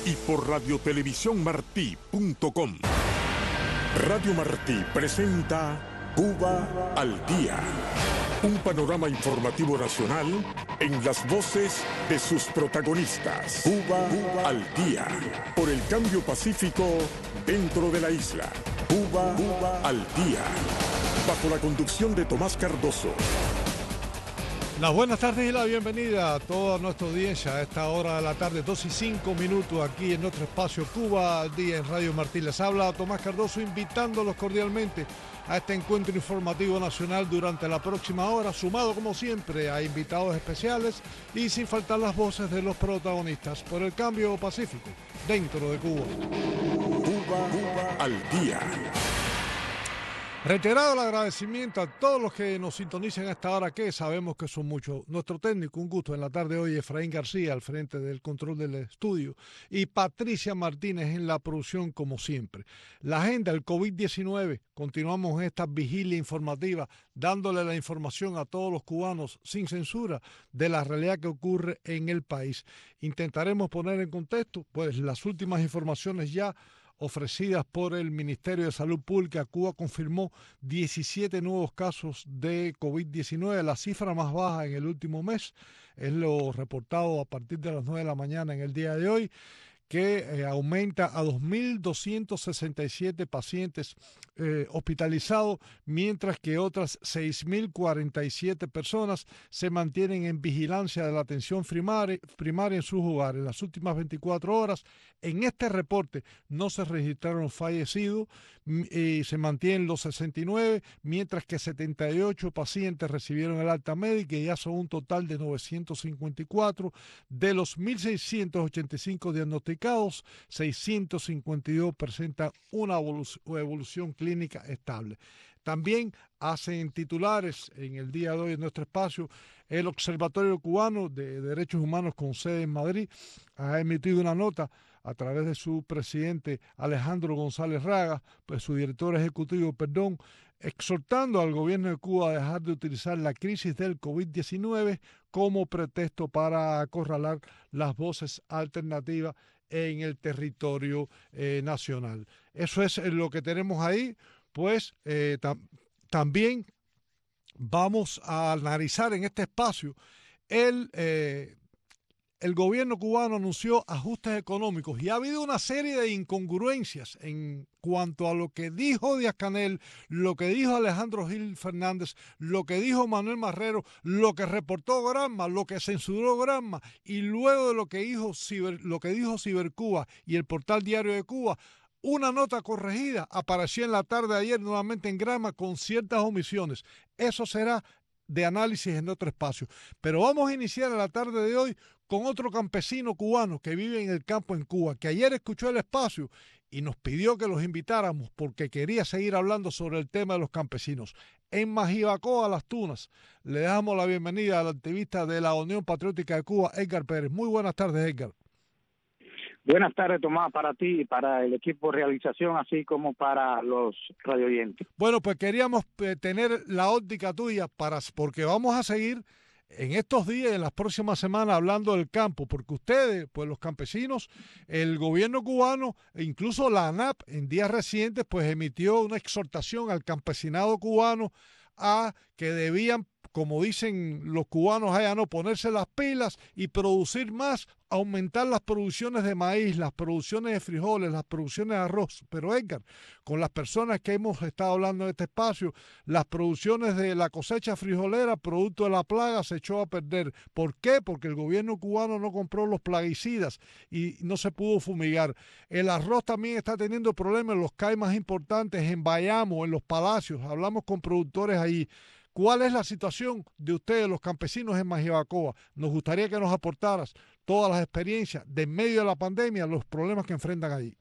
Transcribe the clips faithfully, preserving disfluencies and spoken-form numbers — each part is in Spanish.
y por radio televisión martí punto com. Radio Martí presenta Cuba al Día. Un panorama informativo nacional en las voces de sus protagonistas. Cuba, Cuba al Día. Por el cambio pacífico dentro de la isla. Cuba, Cuba al Día. Bajo la conducción de Tomás Cardoso. Las buenas tardes y la bienvenida a toda nuestra audiencia a esta hora de la tarde, dos y cinco minutos aquí en nuestro espacio Cuba al Día en Radio Martí. Les habla Tomás Cardoso invitándolos cordialmente a este encuentro informativo nacional durante la próxima hora, sumado como siempre a invitados especiales y sin faltar las voces de los protagonistas por el cambio pacífico dentro de Cuba. Cuba, Cuba al Día. Reiterado el agradecimiento a todos los que nos sintonizan a esta hora, que sabemos que son muchos. Nuestro técnico, un gusto en la tarde de hoy, Efraín García, al frente del control del estudio, y Patricia Martínez en la producción, como siempre. La agenda, el COVID diecinueve, continuamos en esta vigilia informativa, dándole la información a todos los cubanos, sin censura, de la realidad que ocurre en el país. Intentaremos poner en contexto, pues, las últimas informaciones ya ofrecidas por el Ministerio de Salud Pública. Cuba confirmó diecisiete nuevos casos de COVID diecinueve, la cifra más baja en el último mes. Es lo reportado a partir de las nueve de la mañana en el día de hoy, que eh, aumenta a dos mil doscientos sesenta y siete pacientes eh, hospitalizados, mientras que otras seis mil cuarenta y siete personas se mantienen en vigilancia de la atención primaria, primaria en sus hogares. En las últimas veinticuatro horas, en este reporte no se registraron fallecidos y se mantienen los sesenta y nueve, mientras que setenta y ocho pacientes recibieron el alta médica y ya son un total de novecientos cincuenta y cuatro. De los mil seiscientos ochenta y cinco diagnosticados, seiscientos cincuenta y dos presentan una evolución clínica estable. También hacen titulares en el día de hoy en nuestro espacio el Observatorio Cubano de Derechos Humanos con sede en Madrid. Ha emitido una nota a través de su presidente Alejandro González Raga, pues su director ejecutivo, perdón, exhortando al gobierno de Cuba a dejar de utilizar la crisis del COVID diecinueve como pretexto para acorralar las voces alternativas en el territorio eh, nacional. Eso es lo que tenemos ahí. Pues eh, tam- también vamos a analizar en este espacio el... Eh, El gobierno cubano anunció ajustes económicos y ha habido una serie de incongruencias en cuanto a lo que dijo Díaz-Canel, lo que dijo Alejandro Gil Fernández, lo que dijo Manuel Marrero, lo que reportó Granma, lo que censuró Granma, y luego de lo que dijo, Ciber, lo que dijo Cibercuba y el portal Diario de Cuba. Una nota corregida apareció en la tarde de ayer nuevamente en Granma con ciertas omisiones. Eso será de análisis en otro espacio. Pero vamos a iniciar a la tarde de hoy con otro campesino cubano que vive en el campo en Cuba, que ayer escuchó el espacio y nos pidió que los invitáramos porque quería seguir hablando sobre el tema de los campesinos. En Majibacoa, Las Tunas, le damos la bienvenida al activista de la Unión Patriótica de Cuba, Edgar Pérez. Muy buenas tardes, Edgar. Buenas tardes, Tomás, para ti y para el equipo de realización, así como para los radioyentes. Bueno, pues queríamos eh, tener la óptica tuya para, porque vamos a seguir en estos días, en las próximas semanas, hablando del campo, porque ustedes, pues los campesinos, el gobierno cubano e incluso la ANAP en días recientes, pues emitió una exhortación al campesinado cubano a que debían, como dicen los cubanos allá, no ponerse las pilas y producir más, aumentar las producciones de maíz, las producciones de frijoles, las producciones de arroz. Pero Edgar, con las personas que hemos estado hablando en este espacio, las producciones de la cosecha frijolera, producto de la plaga, se echó a perder. ¿Por qué? Porque el gobierno cubano no compró los plaguicidas y no se pudo fumigar. El arroz también está teniendo problemas en los C A I más importantes, en Bayamo, en Los Palacios. Hablamos con productores allí. ¿Cuál es la situación de ustedes, los campesinos en Majibacoa? Nos gustaría que nos aportaras todas las experiencias de en medio de la pandemia, los problemas que enfrentan allí.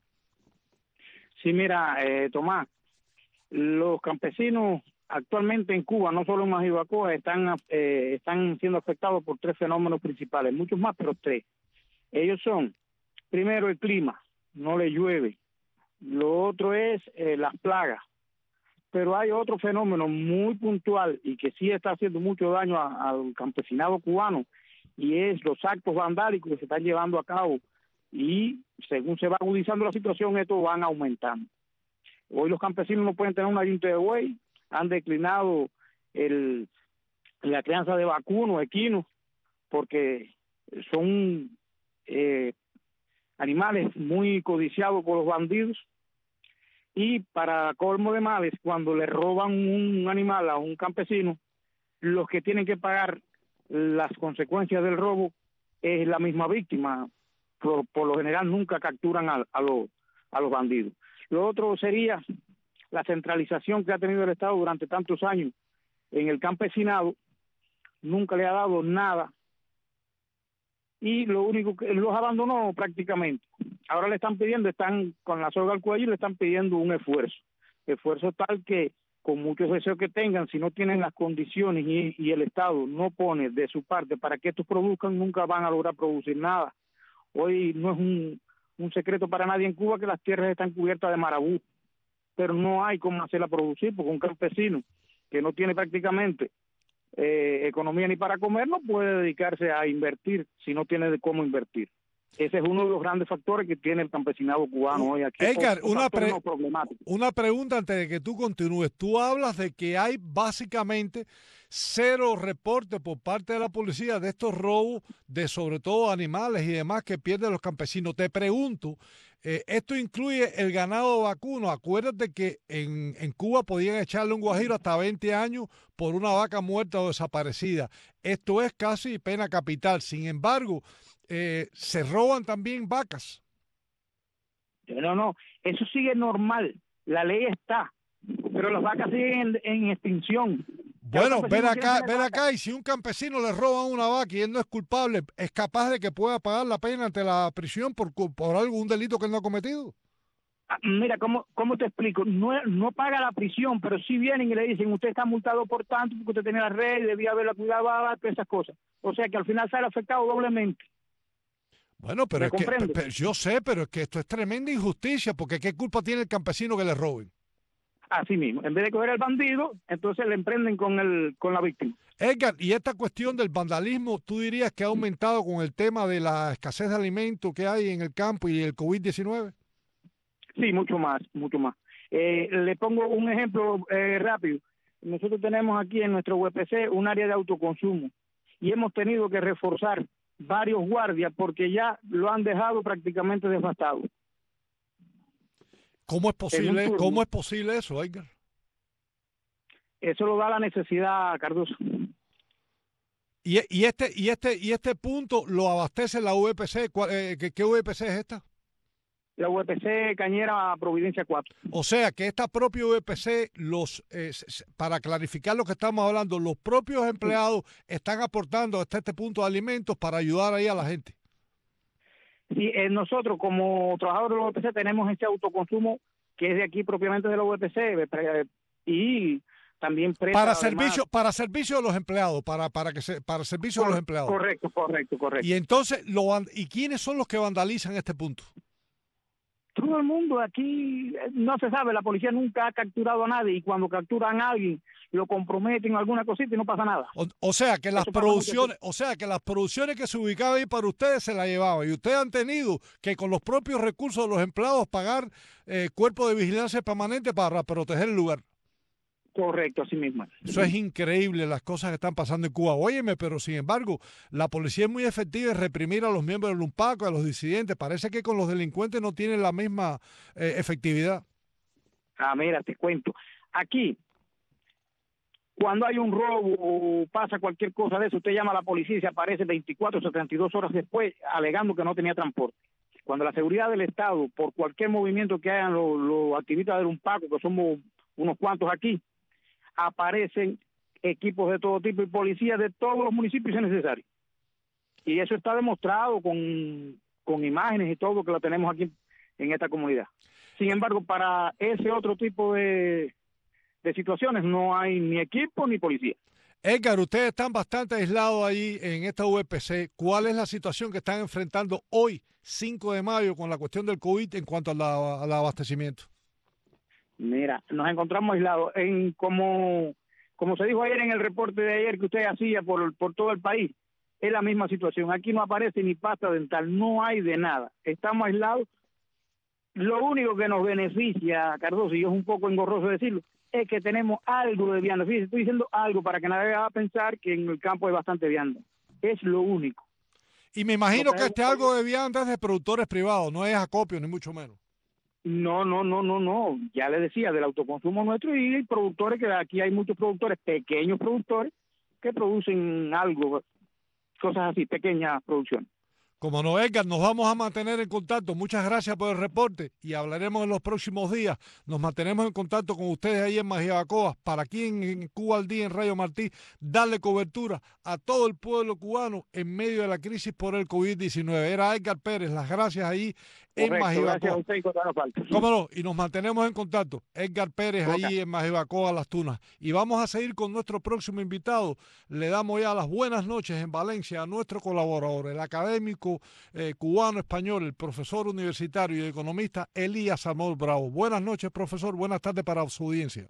Sí, mira, eh, Tomás, los campesinos actualmente en Cuba, no solo en Majibacoa, están, eh, están siendo afectados por tres fenómenos principales, muchos más, pero tres. Ellos son, primero, el clima, no le llueve. Lo otro es eh, las plagas. Pero hay otro fenómeno muy puntual y que sí está haciendo mucho daño a, al campesinado cubano, y es los actos vandálicos que se están llevando a cabo y según se va agudizando la situación, estos van aumentando. Hoy los campesinos no pueden tener una yunta de buey, han declinado el, la crianza de vacunos, equinos, porque son eh, animales muy codiciados por los bandidos, y para colmo de males, cuando le roban un animal a un campesino, los que tienen que pagar las consecuencias del robo es la misma víctima. Por, por lo general nunca capturan a, a, los, a los bandidos. Lo otro sería la centralización que ha tenido el Estado durante tantos años en el campesinado, nunca le ha dado nada, y lo único que los abandonó prácticamente. Ahora le están pidiendo, están con la soga al cuello y le están pidiendo un esfuerzo, esfuerzo tal que con muchos deseos que tengan, si no tienen las condiciones y, y el Estado no pone de su parte para que estos produzcan, nunca van a lograr producir nada. Hoy no es un, un secreto para nadie en Cuba que las tierras están cubiertas de marabú, pero no hay cómo hacerla producir, porque un campesino que no tiene prácticamente eh, economía ni para comer no puede dedicarse a invertir si no tiene de cómo invertir. Ese es uno de los grandes factores que tiene el campesinado cubano hoy aquí. Edgar, una, pre no una pregunta antes de que tú continúes. Tú hablas de que hay básicamente cero reportes por parte de la policía de estos robos de sobre todo animales y demás que pierden los campesinos. Te pregunto, eh, ¿esto incluye el ganado vacuno? Acuérdate que en, en Cuba podían echarle un guajiro hasta veinte años por una vaca muerta o desaparecida. Esto es casi pena capital. Sin embargo, Eh, se roban también vacas. No, no, eso sigue normal, la ley está, pero las vacas siguen en, en extinción. Bueno, ven acá, ven acá, y si un campesino le roba una vaca y él no es culpable, ¿es capaz de que pueda pagar la pena ante la prisión por, por algún delito que él no ha cometido? Mira, ¿cómo, cómo te explico? No, no paga la prisión, pero sí vienen y le dicen, usted está multado por tanto, porque usted tenía la red, debía haberla cuidado, todas esas cosas. O sea que al final sale afectado doblemente. Bueno, pero es que, pero yo sé, pero es que esto es tremenda injusticia, porque ¿qué culpa tiene el campesino que le roben? Así mismo, en vez de coger al bandido, entonces le emprenden con el con la víctima. Edgar, y esta cuestión del vandalismo, ¿tú dirías que ha aumentado con el tema de la escasez de alimentos que hay en el campo y el COVID diecinueve? Sí, mucho más, mucho más. Eh, le pongo un ejemplo eh, rápido. Nosotros tenemos aquí en nuestro U P C un área de autoconsumo y hemos tenido que reforzar varios guardias porque ya lo han dejado prácticamente devastado. ¿Cómo es posible, ¿cómo es posible eso, Edgar? Eso lo da la necesidad, Cardoso. Y, y este y este y este punto lo abastece la U P C. ¿Qué, qué U P C es esta? La U P C Cañera Providencia cuatro. O sea que esta propia U P C, los eh, para clarificar lo que estamos hablando, los propios empleados están aportando hasta este punto de alimentos para ayudar ahí a la gente. Sí, eh, nosotros como trabajadores de la U P C tenemos ese autoconsumo que es de aquí propiamente de la U P C y también presta, para además, servicio para servicio de los empleados, para para que se para servicio Cor de los empleados. Correcto, correcto, correcto. Y entonces lo y quiénes son los que vandalizan este punto. Todo el mundo aquí no se sabe, la policía nunca ha capturado a nadie y cuando capturan a alguien lo comprometen en alguna cosita y no pasa nada. O, o sea que las Eso producciones, o sea que las producciones que se ubicaban ahí para ustedes se las llevaban y ustedes han tenido que con los propios recursos de los empleados pagar eh, cuerpos de vigilancia permanente para proteger el lugar. Correcto, así mismo. Eso es increíble, las cosas que están pasando en Cuba. Óyeme, pero sin embargo, la policía es muy efectiva en reprimir a los miembros del UNPACO, a los disidentes. Parece que con los delincuentes no tienen la misma eh, efectividad. Ah, mira, te cuento. Aquí, cuando hay un robo o pasa cualquier cosa de eso, usted llama a la policía y se aparece veinticuatro, setenta y dos horas después alegando que no tenía transporte. Cuando la seguridad del Estado, por cualquier movimiento que hagan los, los activistas del UNPACO, que somos unos cuantos aquí, aparecen equipos de todo tipo y policías de todos los municipios si es necesario. Y eso está demostrado con, con imágenes y todo que lo tenemos aquí en esta comunidad. Sin embargo, para ese otro tipo de, de situaciones no hay ni equipo ni policía. Edgar, ustedes están bastante aislados ahí en esta U P C. ¿Cuál es la situación que están enfrentando hoy, cinco de mayo, con la cuestión del COVID en cuanto al, al abastecimiento? Mira, nos encontramos aislados. En como, como se dijo ayer en el reporte de ayer que usted hacía por, por todo el país, es la misma situación. Aquí no aparece ni pasta dental, no hay de nada. Estamos aislados. Lo único que nos beneficia, Cardoso, y es un poco engorroso decirlo, es que tenemos algo de vianda. Fíjese, estoy diciendo algo para que nadie va a pensar que en el campo hay bastante vianda. Es lo único. Y me imagino que este algo de vianda es de productores privados, no es acopio, ni mucho menos. No, no, no, no, no. Ya le decía, del autoconsumo nuestro y hay productores, que aquí hay muchos productores, pequeños productores, que producen algo, cosas así, pequeñas producciones. Como no, Edgar, nos vamos a mantener en contacto. Muchas gracias por el reporte y hablaremos en los próximos días. Nos mantenemos en contacto con ustedes ahí en Majibacoa para aquí en, en Cuba al Día, en Radio Martí, darle cobertura a todo el pueblo cubano en medio de la crisis por el COVID diecinueve. Era Edgar Pérez, las gracias ahí en Majibacoa. Gracias a usted y con falta. Cómo no, y nos mantenemos en contacto. Edgar Pérez okay. Ahí en Majibacoa, Las Tunas. Y vamos a seguir con nuestro próximo invitado. Le damos ya las buenas noches en Valencia a nuestro colaborador, el académico Eh, cubano-español, el profesor universitario y economista Elías Amor Bravo. Buenas noches, profesor. Buenas tardes para su audiencia.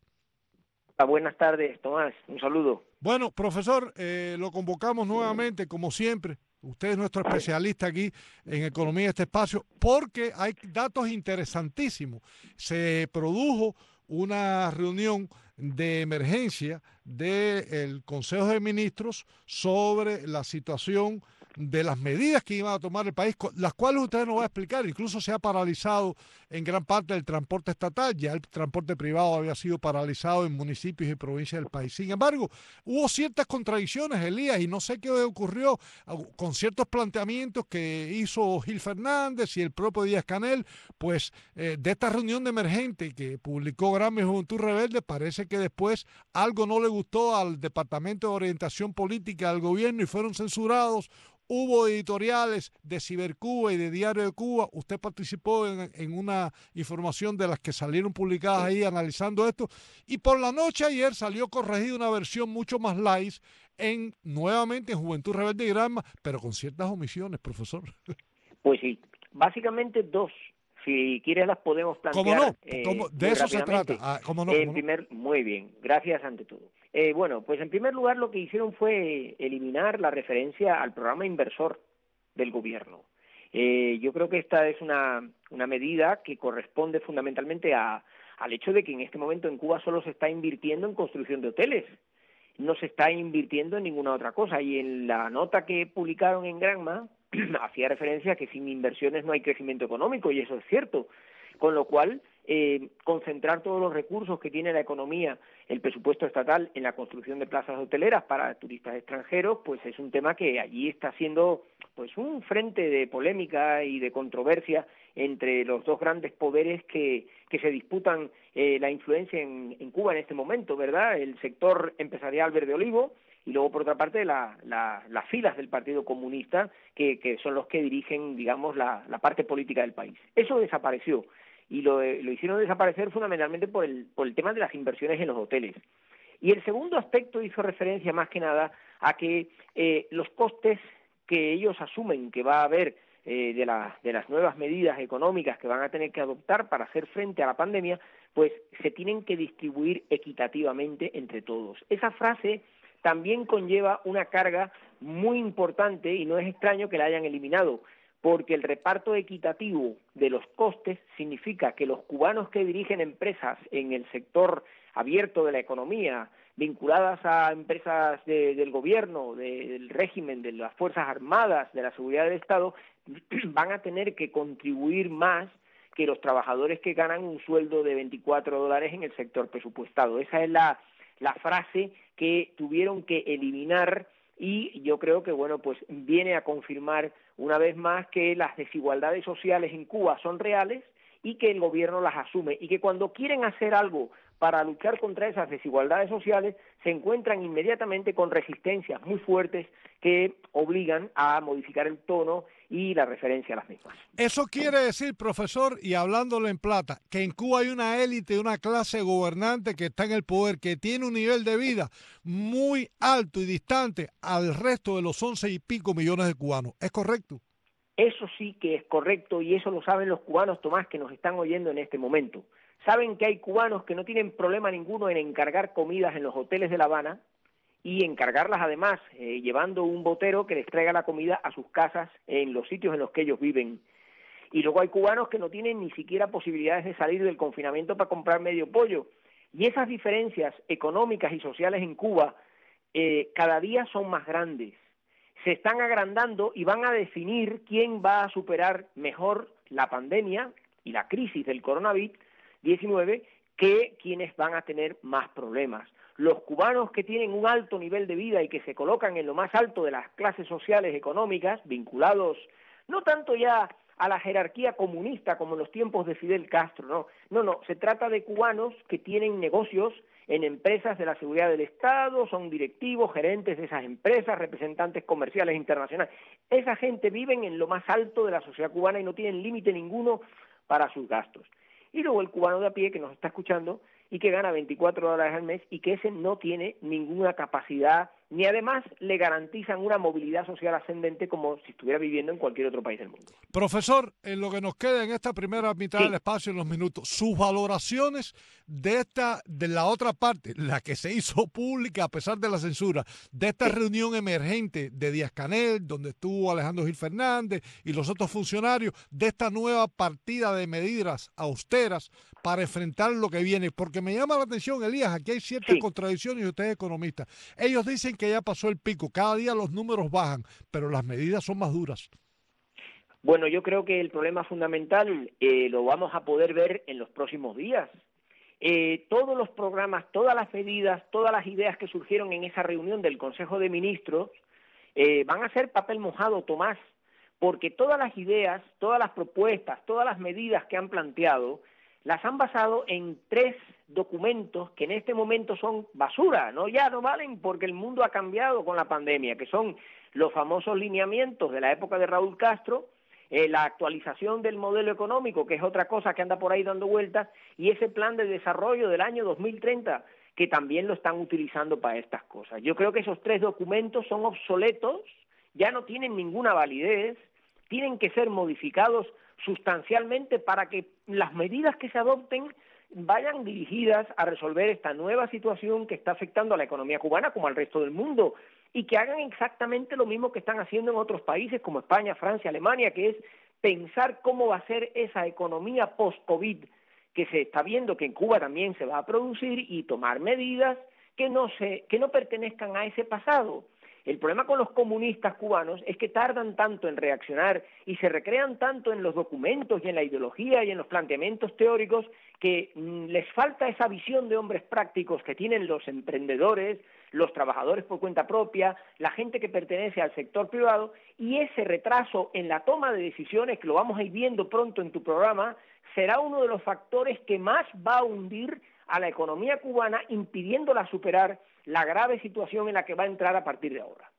Buenas tardes, Tomás. Un saludo. Bueno, profesor, eh, lo convocamos nuevamente, como siempre. Usted es nuestro especialista aquí en economía de este espacio, porque hay datos interesantísimos. Se produjo una reunión de emergencia del Consejo de Ministros sobre la situación de las medidas que iban a tomar el país, las cuales usted nos va a explicar. Incluso se ha paralizado en gran parte del transporte estatal, ya el transporte privado había sido paralizado en municipios y provincias del país. Sin embargo, hubo ciertas contradicciones, Elías, y no sé qué ocurrió con ciertos planteamientos que hizo Gil Fernández y el propio Díaz-Canel, pues eh, de esta reunión de emergente que publicó Grama y Juventud Rebelde, parece que después algo no le gustó al Departamento de Orientación Política del gobierno y fueron censurados. Hubo editoriales de Cibercuba y de Diario de Cuba. Usted participó en, en una información de las que salieron publicadas ahí analizando esto. Y por la noche ayer salió corregida una versión mucho más light en nuevamente en Juventud Rebelde y Granma, pero con ciertas omisiones, profesor. Pues sí, básicamente dos. Si quieres las podemos plantear. ¿Cómo no? Eh, ¿Cómo? De eso se trata. Ah, ¿cómo no? En ¿Cómo primer, no? Muy bien, gracias ante todo. Eh, bueno, pues en primer lugar lo que hicieron fue eliminar la referencia al programa inversor del gobierno. Eh, yo creo que esta es una, una medida que corresponde fundamentalmente a, al hecho de que en este momento en Cuba solo se está invirtiendo en construcción de hoteles, no se está invirtiendo en ninguna otra cosa. Y en la nota que publicaron en Granma hacía referencia a que sin inversiones no hay crecimiento económico, y eso es cierto, con lo cual eh, concentrar todos los recursos que tiene la economía, el presupuesto estatal en la construcción de plazas hoteleras para turistas extranjeros, pues es un tema que allí está siendo pues un frente de polémica y de controversia entre los dos grandes poderes que, que se disputan eh, la influencia en, en Cuba en este momento, ¿verdad? El sector empresarial verde olivo y luego, por otra parte, la, la, las filas del Partido Comunista, que, que son los que dirigen, digamos, la, la parte política del país. Eso desapareció, y lo, lo hicieron desaparecer fundamentalmente por el, por el tema de las inversiones en los hoteles. Y el segundo aspecto hizo referencia más que nada a que eh, los costes que ellos asumen que va a haber eh, de, la, de las nuevas medidas económicas que van a tener que adoptar para hacer frente a la pandemia, pues se tienen que distribuir equitativamente entre todos. Esa frase también conlleva una carga muy importante y no es extraño que la hayan eliminado, porque el reparto equitativo de los costes significa que los cubanos que dirigen empresas en el sector abierto de la economía, vinculadas a empresas de, del gobierno, de, del régimen, de las Fuerzas Armadas, de la seguridad del Estado, van a tener que contribuir más que los trabajadores que ganan un sueldo de veinticuatro dólares en el sector presupuestado. Esa es la, la frase que tuvieron que eliminar, y yo creo que, bueno, pues viene a confirmar una vez más que las desigualdades sociales en Cuba son reales y que el gobierno las asume, y que cuando quieren hacer algo para luchar contra esas desigualdades sociales se encuentran inmediatamente con resistencias muy fuertes que obligan a modificar el tono y la referencia a las mismas. Eso quiere decir, profesor, y hablándolo en plata, que en Cuba hay una élite, una clase gobernante que está en el poder, que tiene un nivel de vida muy alto y distante al resto de los once y pico millones de cubanos. ¿Es correcto? Eso sí que es correcto, y eso lo saben los cubanos, Tomás, que nos están oyendo en este momento. Saben que hay cubanos que no tienen problema ninguno en encargar comidas en los hoteles de La Habana y encargarlas además, eh, llevando un botero que les traiga la comida a sus casas en los sitios en los que ellos viven. Y luego hay cubanos que no tienen ni siquiera posibilidades de salir del confinamiento para comprar medio pollo. Y esas diferencias económicas y sociales en Cuba eh, cada día son más grandes. Se están agrandando y van a definir quién va a superar mejor la pandemia y la crisis del coronavirus diecinueve que quienes van a tener más problemas. Los cubanos que tienen un alto nivel de vida y que se colocan en lo más alto de las clases sociales económicas, vinculados no tanto ya a la jerarquía comunista como en los tiempos de Fidel Castro, no, no, no, se trata de cubanos que tienen negocios en empresas de la seguridad del Estado, son directivos, gerentes de esas empresas, representantes comerciales internacionales. Esa gente vive en lo más alto de la sociedad cubana y no tienen límite ninguno para sus gastos. Y luego el cubano de a pie que nos está escuchando y que gana veinticuatro dólares al mes y que ese no tiene ninguna capacidad, ni además le garantizan una movilidad social ascendente como si estuviera viviendo en cualquier otro país del mundo. Profesor, en lo que nos queda en esta primera mitad Sí. del espacio, en los minutos, sus valoraciones de esta, de la otra parte, la que se hizo pública a pesar de la censura, de esta Sí. reunión emergente de Díaz-Canel, donde estuvo Alejandro Gil Fernández y los otros funcionarios, de esta nueva partida de medidas austeras para enfrentar lo que viene, porque me llama la atención, Elías, aquí hay ciertas Sí. contradicciones y usted es economista. Ellos dicen que ya pasó el pico, cada día los números bajan, pero las medidas son más duras. Bueno, yo creo que el problema fundamental eh, lo vamos a poder ver en los próximos días. Eh, todos los programas, todas las medidas, todas las ideas que surgieron en esa reunión del Consejo de Ministros eh, van a ser papel mojado, Tomás, porque todas las ideas, todas las propuestas, todas las medidas que han planteado las han basado en tres documentos que en este momento son basura, ¿no? Ya no valen porque el mundo ha cambiado con la pandemia, que son los famosos lineamientos de la época de Raúl Castro, eh, la actualización del modelo económico, que es otra cosa que anda por ahí dando vueltas, y ese plan de desarrollo del año dos mil treinta, que también lo están utilizando para estas cosas. Yo creo que esos tres documentos son obsoletos, ya no tienen ninguna validez, tienen que ser modificados sustancialmente para que las medidas que se adopten vayan dirigidas a resolver esta nueva situación que está afectando a la economía cubana como al resto del mundo, y que hagan exactamente lo mismo que están haciendo en otros países como España, Francia, Alemania, que es pensar cómo va a ser esa economía post-COVID que se está viendo que en Cuba también se va a producir, y tomar medidas que no se, que no pertenezcan a ese pasado. El problema con los comunistas cubanos es que tardan tanto en reaccionar y se recrean tanto en los documentos y en la ideología y en los planteamientos teóricos que mmm, les falta esa visión de hombres prácticos que tienen los emprendedores, los trabajadores por cuenta propia, la gente que pertenece al sector privado, y ese retraso en la toma de decisiones, que lo vamos a ir viendo pronto en tu programa, será uno de los factores que más va a hundir a la economía cubana, impidiéndola superar la grave situación en la que va a entrar a partir de ahora.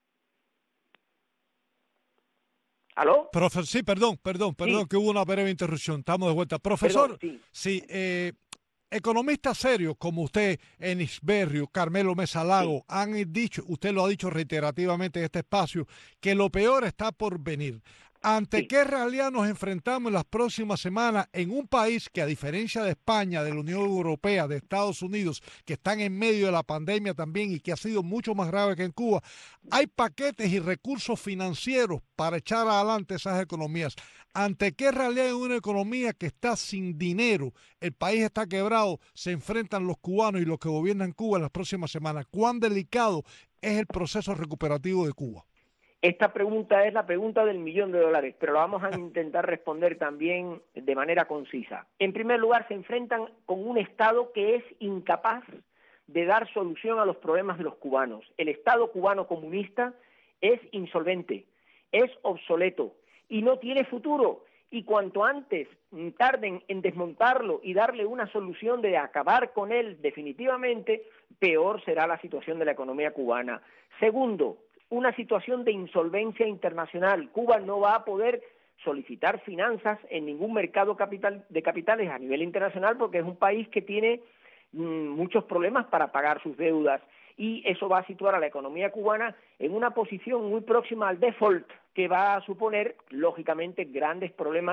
¿Aló? Profesor, sí, perdón, perdón, perdón, Sí. que hubo una breve interrupción. Estamos de vuelta. Profesor, Perdón, sí. sí, eh, economistas serios como usted, Enis Berrio, Carmelo Mesa Lago, Sí. han dicho, usted lo ha dicho reiterativamente en este espacio, que lo peor está por venir. ¿Ante Sí. qué realidad nos enfrentamos en las próximas semanas en un país que, a diferencia de España, de la Unión Europea, de Estados Unidos, que están en medio de la pandemia también y que ha sido mucho más grave que en Cuba, hay paquetes y recursos financieros para echar adelante esas economías? ¿Ante qué realidad en una economía que está sin dinero, el país está quebrado, se enfrentan los cubanos y los que gobiernan Cuba en las próximas semanas? ¿Cuán delicado es el proceso recuperativo de Cuba? Esta pregunta es la pregunta del millón de dólares, pero la vamos a intentar responder también de manera concisa. En primer lugar, se enfrentan con un Estado que es incapaz de dar solución a los problemas de los cubanos. El Estado cubano comunista es insolvente, es obsoleto y no tiene futuro. Y cuanto antes tarden en desmontarlo y darle una solución de acabar con él definitivamente, peor será la situación de la economía cubana. Segundo, una situación de insolvencia internacional. Cuba no va a poder solicitar finanzas en ningún mercado capital, de capitales a nivel internacional, porque es un país que tiene mmm, muchos problemas para pagar sus deudas, y eso va a situar a la economía cubana en una posición muy próxima al default, que va a suponer, lógicamente, grandes problemas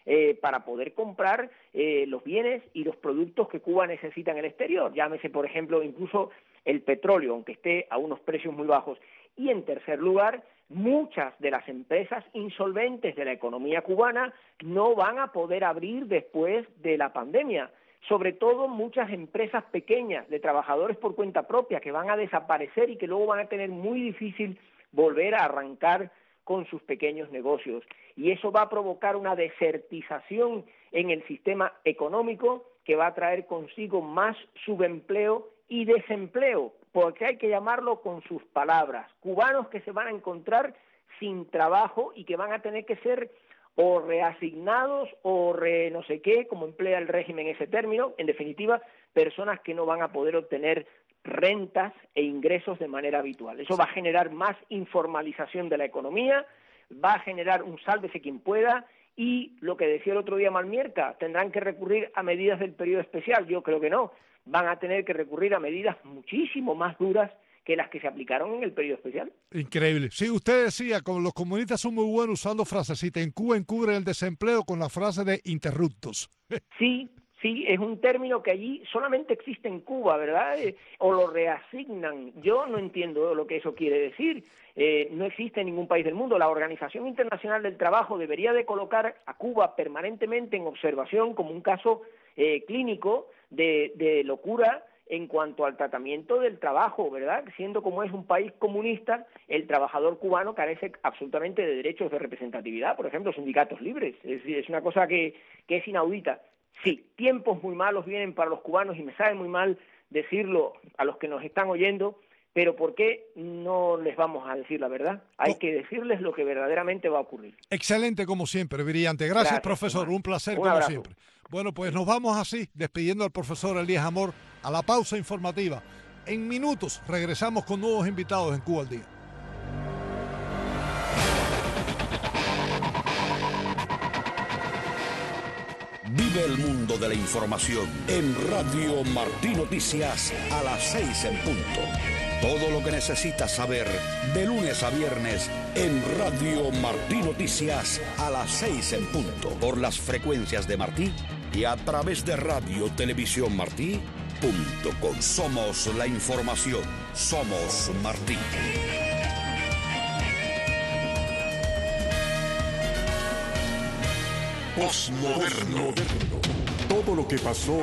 eh, para poder comprar eh, los bienes y los productos que Cuba necesita en el exterior. Llámese, por ejemplo, incluso el petróleo, aunque esté a unos precios muy bajos. Y en tercer lugar, muchas de las empresas insolventes de la economía cubana no van a poder abrir después de la pandemia. Sobre todo muchas empresas pequeñas de trabajadores por cuenta propia que van a desaparecer y que luego van a tener muy difícil volver a arrancar con sus pequeños negocios. Y eso va a provocar una desertización en el sistema económico que va a traer consigo más subempleo y desempleo, porque hay que llamarlo con sus palabras. Cubanos que se van a encontrar sin trabajo y que van a tener que ser o reasignados o re no sé qué, como emplea el régimen ese término. En definitiva, personas que no van a poder obtener rentas e ingresos de manera habitual. Eso va a generar más informalización de la economía, va a generar un sálvese quien pueda, y lo que decía el otro día Malmierca, tendrán que recurrir a medidas del periodo especial. Yo creo que no, van a tener que recurrir a medidas muchísimo más duras que las que se aplicaron en el periodo especial. Increíble. Sí, usted decía, como los comunistas son muy buenos usando frasecitas, en Cuba encubren el desempleo con la frase de interruptos. Sí, sí, es un término que allí solamente existe en Cuba, ¿verdad? Eh, o lo reasignan. Yo no entiendo lo que eso quiere decir. Eh, no existe en ningún país del mundo. La Organización Internacional del Trabajo debería de colocar a Cuba permanentemente en observación como un caso eh, clínico de, de locura en cuanto al tratamiento del trabajo, ¿verdad? Siendo como es un país comunista, el trabajador cubano carece absolutamente de derechos de representatividad, por ejemplo, sindicatos libres. Es decir, es una cosa que, que es inaudita. Sí, tiempos muy malos vienen para los cubanos y me sabe muy mal decirlo a los que nos están oyendo, pero ¿por qué no les vamos a decir la verdad? Hay que decirles lo que verdaderamente va a ocurrir. Excelente como siempre, brillante. Gracias, Gracias profesor, Tomás. Un placer un como abrazo. Siempre. Bueno, pues nos vamos así, despidiendo al profesor Elías Amor a la pausa informativa. En minutos regresamos con nuevos invitados en Cuba al Día. Vive el mundo de la información en Radio Martí Noticias a las seis en punto. Todo lo que necesitas saber de lunes a viernes en Radio Martí Noticias a las seis en punto. Por las frecuencias de Martí y a través de Radio Televisión Martí punto com. Somos la información. Somos Martí. Postmoderno. Todo lo que pasó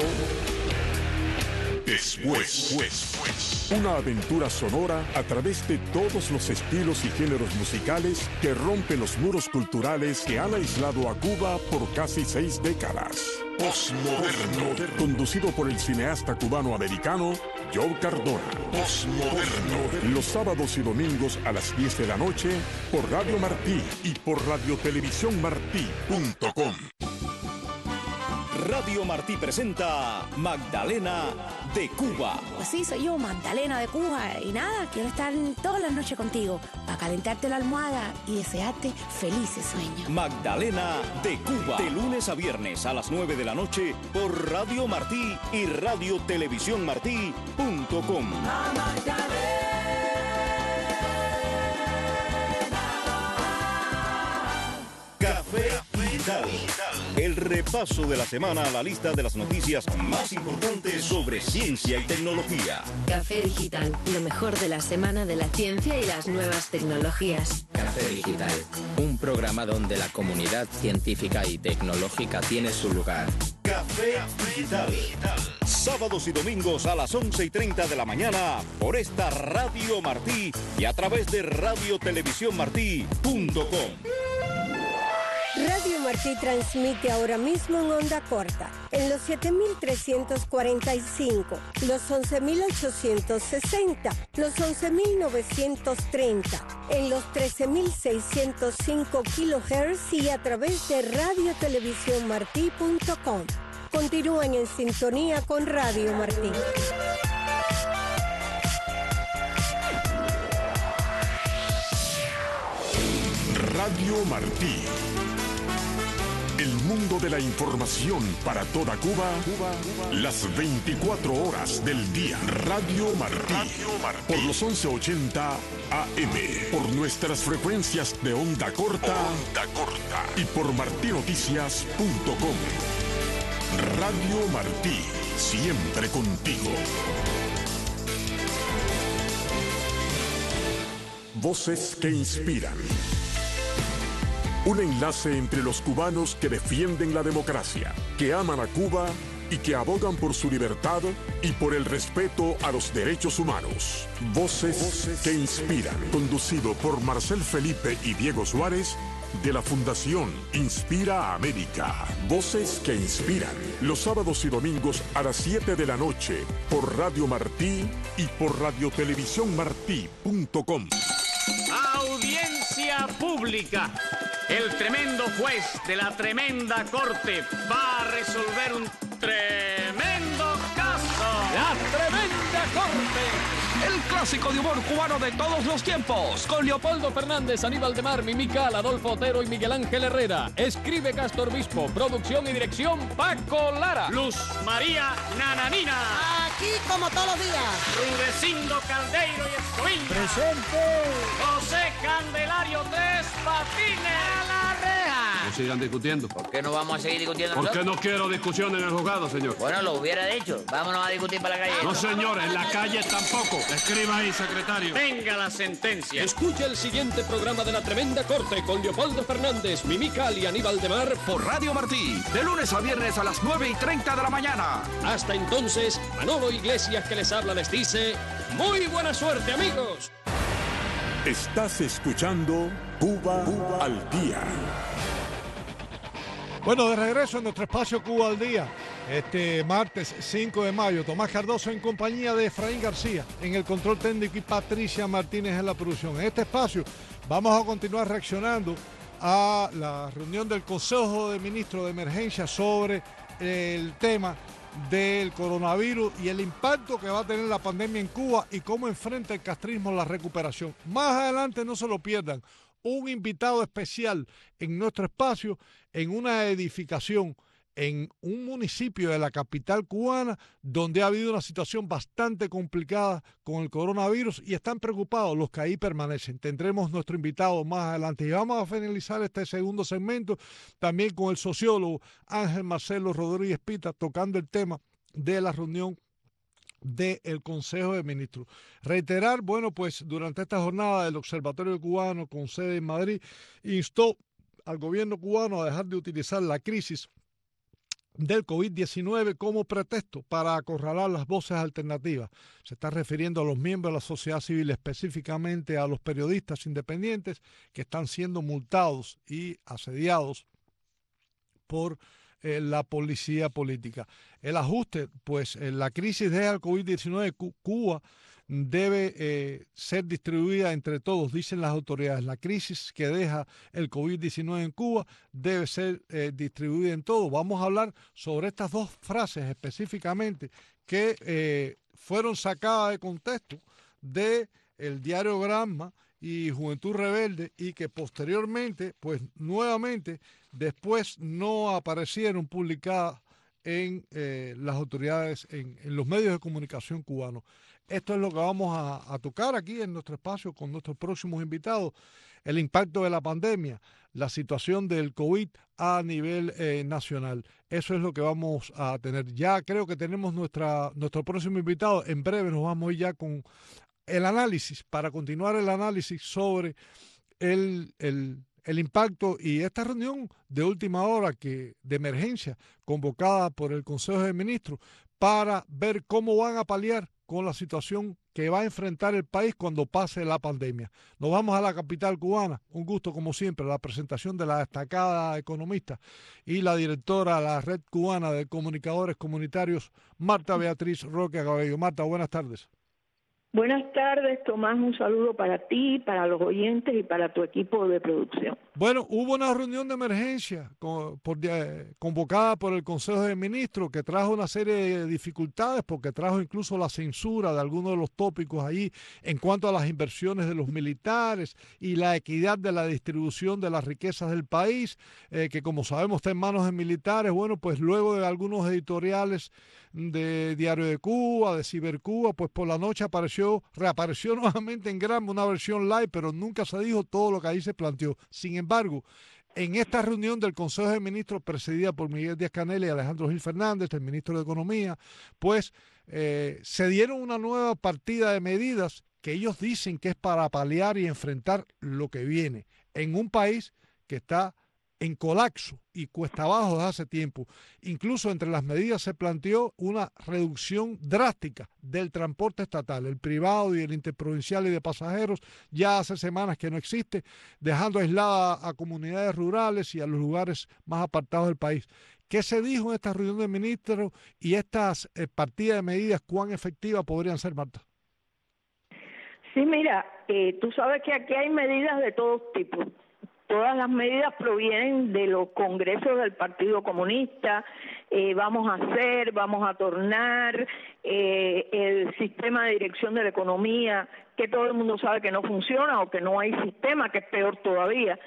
después. después. Una aventura sonora a través de todos los estilos y géneros musicales que rompen los muros culturales que han aislado a Cuba por casi seis décadas. Postmoderno. Conducido por el cineasta cubano-americano Joe Cardona. Postmoderno. Los sábados y domingos a las diez de la noche por Radio Martí y por radio televisión martí punto com. Radio Martí presenta Magdalena de Cuba. Pues sí, soy yo, Magdalena de Cuba. Y nada, quiero estar todas las noches contigo para calentarte la almohada y desearte felices sueños. Magdalena de Cuba. De lunes a viernes a las nueve de la noche por Radio Martí y radio televisión martí punto com. Café Digital. El repaso de la semana a la lista de las noticias más importantes sobre ciencia y tecnología. Café Digital, lo mejor de la semana de la ciencia y las nuevas tecnologías. Café Digital, un programa donde la comunidad científica y tecnológica tiene su lugar. Café Digital. Sábados y domingos a las once y treinta de la mañana por esta Radio Martí y a través de radio televisión martí punto com. Radio Martí transmite ahora mismo en onda corta, en los siete mil trescientos cuarenta y cinco, los once mil ochocientos sesenta, los once mil novecientos treinta, en los trece mil seiscientos cinco kilohertz y a través de radio televisión martí punto com. Continúen en sintonía con Radio Martí. Radio Martí. El El mundo de la información para toda Cuba, Cuba, Cuba. Las veinticuatro horas del día. Radio Martí. Radio Martí. Por los once ochenta A M. Por nuestras frecuencias de onda corta. Onda corta. Y por martí noticias punto com. Radio Martí. Siempre contigo. Voces que inspiran. Un enlace entre los cubanos que defienden la democracia, que aman a Cuba y que abogan por su libertad y por el respeto a los derechos humanos. Voces, Voces que inspiran. Conducido por Marcel Felipe y Diego Suárez, de la Fundación Inspira América. Voces que inspiran. Los sábados y domingos a las siete de la noche por Radio Martí y por radio televisión martí punto com. Audiencia pública. El tremendo juez de la tremenda corte va a resolver un tremendo caso. La tremenda corte. El clásico de humor cubano de todos los tiempos. Con Leopoldo Fernández, Aníbal de Mar, Mimical, Adolfo Otero y Miguel Ángel Herrera. Escribe Castor Obispo. Producción y dirección Paco Lara. Luz María Nananina. Aquí como todos los días. Rudecindo Caldeiro y Escoviña. Presente. José Candelario Tres Patines. A la reja. No sigan discutiendo. ¿Por qué no vamos a seguir discutiendo ¿Por nosotros? qué no quiero discusión en el juzgado, señor? Bueno, lo hubiera dicho. Vámonos a discutir para la calle. No, señor, en la calle tampoco. Escriba ahí, secretario. Venga la sentencia. Escucha el siguiente programa de La Tremenda Corte con Leopoldo Fernández, Mimical y Aníbal de Mar por Radio Martí, de lunes a viernes a las nueve y treinta de la mañana. Hasta entonces, Manolo Iglesias que les habla les dice, muy buena suerte, amigos. Estás escuchando Cuba, Cuba al Día. Bueno, de regreso en nuestro espacio Cuba al Día, este martes cinco de mayo, Tomás Cardoso en compañía de Efraín García en el control técnico y Patricia Martínez en la producción. En este espacio vamos a continuar reaccionando a la reunión del Consejo de Ministros de Emergencia sobre el tema del coronavirus y el impacto que va a tener la pandemia en Cuba y cómo enfrenta el castrismo la recuperación. Más adelante, no se lo pierdan, un invitado especial en nuestro espacio en una edificación en un municipio de la capital cubana donde ha habido una situación bastante complicada con el coronavirus y están preocupados los que ahí permanecen. Tendremos nuestro invitado más adelante y vamos a finalizar este segundo segmento también con el sociólogo Ángel Marcelo Rodríguez Pita tocando el tema de la reunión del Consejo de Ministros. Reiterar, bueno, pues durante esta jornada el Observatorio Cubano con sede en Madrid instó al gobierno cubano a dejar de utilizar la crisis del COVID diecinueve como pretexto para acorralar las voces alternativas. Se está refiriendo a los miembros de la sociedad civil, específicamente a los periodistas independientes que están siendo multados y asediados por eh, la policía política. El ajuste, pues en la crisis del COVID diecinueve, Cuba debe eh, ser distribuida entre todos, dicen las autoridades. La crisis que deja el COVID diecinueve en Cuba debe ser eh, distribuida en todos. Vamos a hablar sobre estas dos frases específicamente que eh, fueron sacadas de contexto de el diario Granma y Juventud Rebelde y que posteriormente, pues nuevamente, después no aparecieron publicadas en eh, las autoridades, en, en los medios de comunicación cubanos. Esto es lo que vamos a, a tocar aquí en nuestro espacio con nuestros próximos invitados. El impacto de la pandemia, la situación del COVID a nivel eh, nacional. Eso es lo que vamos a tener. Ya creo que tenemos nuestra, nuestro próximo invitado. En breve nos vamos a ir ya con el análisis, para continuar el análisis sobre el, el, el impacto y esta reunión de última hora que, de emergencia convocada por el Consejo de Ministros para ver cómo van a paliar con la situación que va a enfrentar el país cuando pase la pandemia. Nos vamos a la capital cubana. Un gusto, como siempre, la presentación de la destacada economista y la directora de la Red Cubana de Comunicadores Comunitarios, Marta Beatriz Roque Cabello. Marta, buenas tardes. Buenas tardes, Tomás. Un saludo para ti, para los oyentes y para tu equipo de producción. Bueno, hubo una reunión de emergencia con, por, eh, convocada por el Consejo de Ministros que trajo una serie de dificultades porque trajo incluso la censura de algunos de los tópicos ahí en cuanto a las inversiones de los militares y la equidad de la distribución de las riquezas del país, eh, que como sabemos está en manos de militares. Bueno, pues luego de algunos editoriales de Diario de Cuba, de Cibercuba, pues por la noche apareció, reapareció nuevamente en Granma una versión live, pero nunca se dijo todo lo que ahí se planteó. Sin embargo, en esta reunión del Consejo de Ministros presidida por Miguel Díaz-Canel y Alejandro Gil Fernández, el ministro de Economía, pues eh, se dieron una nueva partida de medidas que ellos dicen que es para paliar y enfrentar lo que viene en un país que está en colapso y cuesta abajo desde hace tiempo. Incluso entre las medidas se planteó una reducción drástica del transporte estatal, el privado y el interprovincial y de pasajeros, ya hace semanas que no existe, dejando aislada a comunidades rurales y a los lugares más apartados del país. ¿Qué se dijo en esta reunión de ministros y estas eh, partidas de medidas, cuán efectivas podrían ser, Marta? Sí, mira, eh, tú sabes que aquí hay medidas de todo tipo. Todas las medidas provienen de los congresos del Partido Comunista. Eh, vamos a hacer, vamos a tornar eh, el sistema de dirección de la economía, que todo el mundo sabe que no funciona o que no hay sistema, que es peor todavía.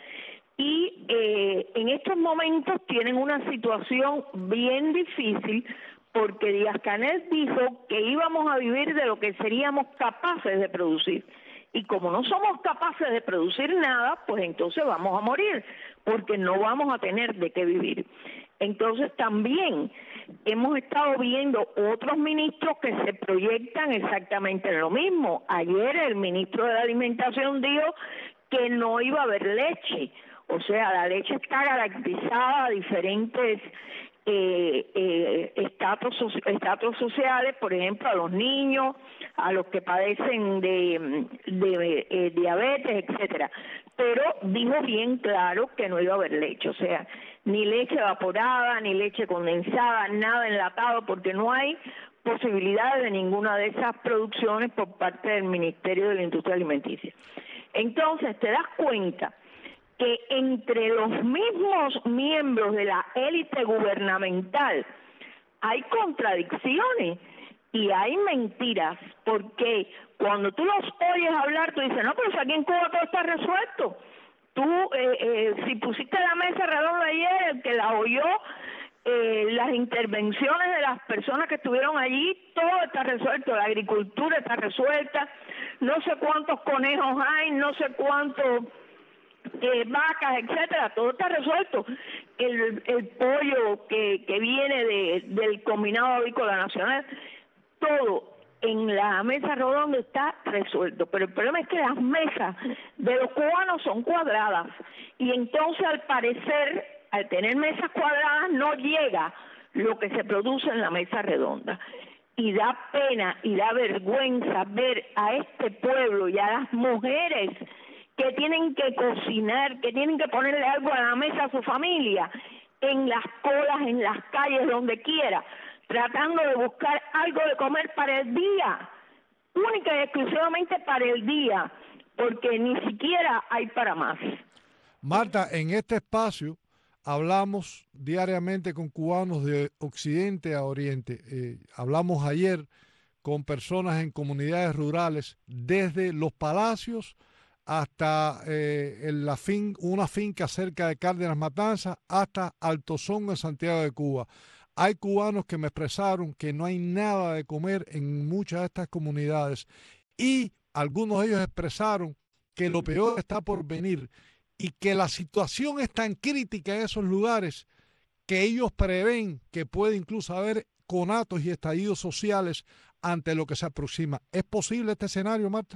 Y eh, en estos momentos tienen una situación bien difícil porque Díaz-Canel dijo que íbamos a vivir de lo que seríamos capaces de producir. Y como no somos capaces de producir nada, pues entonces vamos a morir, porque no vamos a tener de qué vivir. Entonces también hemos estado viendo otros ministros que se proyectan exactamente en lo mismo. Ayer el ministro de la Alimentación dijo que no iba a haber leche. O sea, la leche está garantizada a diferentes Eh, eh, estatus, estatus sociales, por ejemplo, a los niños, a los que padecen de, de eh, diabetes, etcétera. Pero dijo bien claro que no iba a haber leche, o sea, ni leche evaporada, ni leche condensada, nada enlatado, porque no hay posibilidades de ninguna de esas producciones por parte del Ministerio de la Industria Alimenticia. Entonces, te das cuenta que entre los mismos miembros de la élite gubernamental hay contradicciones y hay mentiras, porque cuando tú los oyes hablar, tú dices, no, pero si aquí en Cuba todo está resuelto. Tú, eh, eh, si pusiste la mesa redonda ayer, el que la oyó, eh, las intervenciones de las personas que estuvieron allí, todo está resuelto, la agricultura está resuelta, no sé cuántos conejos hay, no sé cuántos Eh, vacas, etcétera, todo está resuelto. El, el pollo que, que viene de, del Combinado Avícola Nacional, todo en la mesa redonda está resuelto. Pero el problema es que las mesas de los cubanos son cuadradas y entonces al parecer, al tener mesas cuadradas, no llega lo que se produce en la mesa redonda. Y da pena y da vergüenza ver a este pueblo y a las mujeres que tienen que cocinar, que tienen que ponerle algo a la mesa a su familia, en las colas, en las calles, donde quiera, tratando de buscar algo de comer para el día, única y exclusivamente para el día, porque ni siquiera hay para más. Marta, en este espacio hablamos diariamente con cubanos de occidente a oriente. Eh, hablamos ayer con personas en comunidades rurales, desde los palacios hasta eh, en la fin, una finca cerca de Cárdenas Matanzas, hasta Altozongo en Santiago de Cuba. Hay cubanos que me expresaron que no hay nada de comer en muchas de estas comunidades y algunos de ellos expresaron que lo peor está por venir y que la situación es tan crítica en esos lugares que ellos prevén que puede incluso haber conatos y estallidos sociales ante lo que se aproxima. ¿Es posible este escenario, Marta?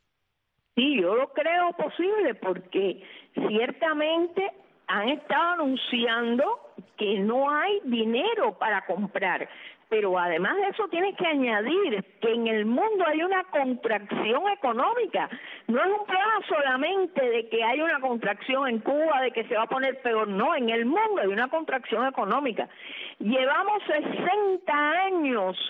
Sí, yo lo creo posible porque ciertamente han estado anunciando que no hay dinero para comprar, pero además de eso tienes que añadir que en el mundo hay una contracción económica. No es un problema solamente de que hay una contracción en Cuba, de que se va a poner peor, no, en el mundo hay una contracción económica. Llevamos sesenta años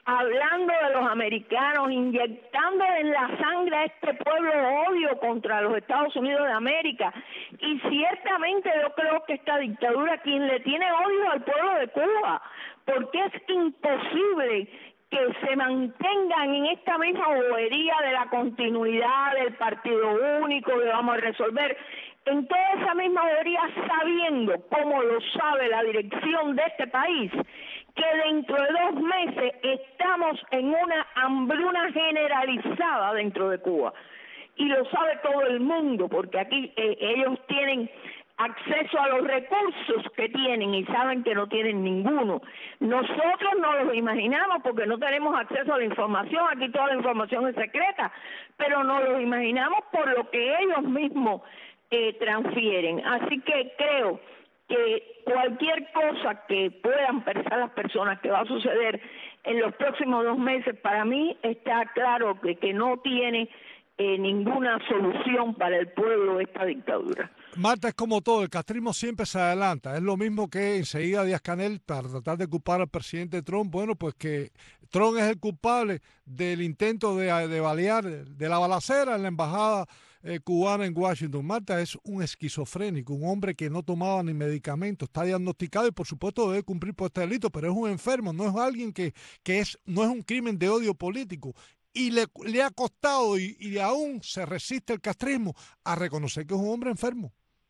hablando de los americanos, inyectando en la sangre a este pueblo odio contra los Estados Unidos de América. Y ciertamente yo creo que esta dictadura, quien le tiene odio al pueblo de Cuba, porque es imposible que se mantengan en esta misma bobería de la continuidad del partido único, que vamos a resolver, en toda esa misma bobería, sabiendo, como lo sabe la dirección de este país, que dentro de dos meses estamos en una hambruna generalizada dentro de Cuba. Y lo sabe todo el mundo, porque aquí eh, ellos tienen acceso a los recursos que tienen y saben que no tienen ninguno. Nosotros no los imaginamos porque no tenemos acceso a la información, aquí toda la información es secreta, pero no los imaginamos por lo que ellos mismos eh, transfieren. Así que creo que cualquier cosa que puedan pensar las personas que va a suceder en los próximos dos meses, para mí está claro que, que no tiene eh, ninguna solución para el pueblo esta dictadura. Marta, es como todo, el castrismo siempre se adelanta. Es lo mismo que enseguida Díaz-Canel, para tratar de culpar al presidente Trump, bueno, pues que Trump es el culpable del intento de, de balear, de la balacera en la embajada eh, cubana en Washington. Marta es un esquizofrénico, un hombre que no tomaba ni medicamentos, está diagnosticado y por supuesto debe cumplir por este delito, pero es un enfermo, no es alguien que, que es, no es un crimen de odio político. Y le, le ha costado y, y aún se resiste el castrismo a reconocer que es un hombre enfermo.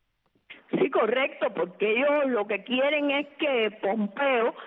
Sí, correcto, porque ellos lo que quieren es que Pompeo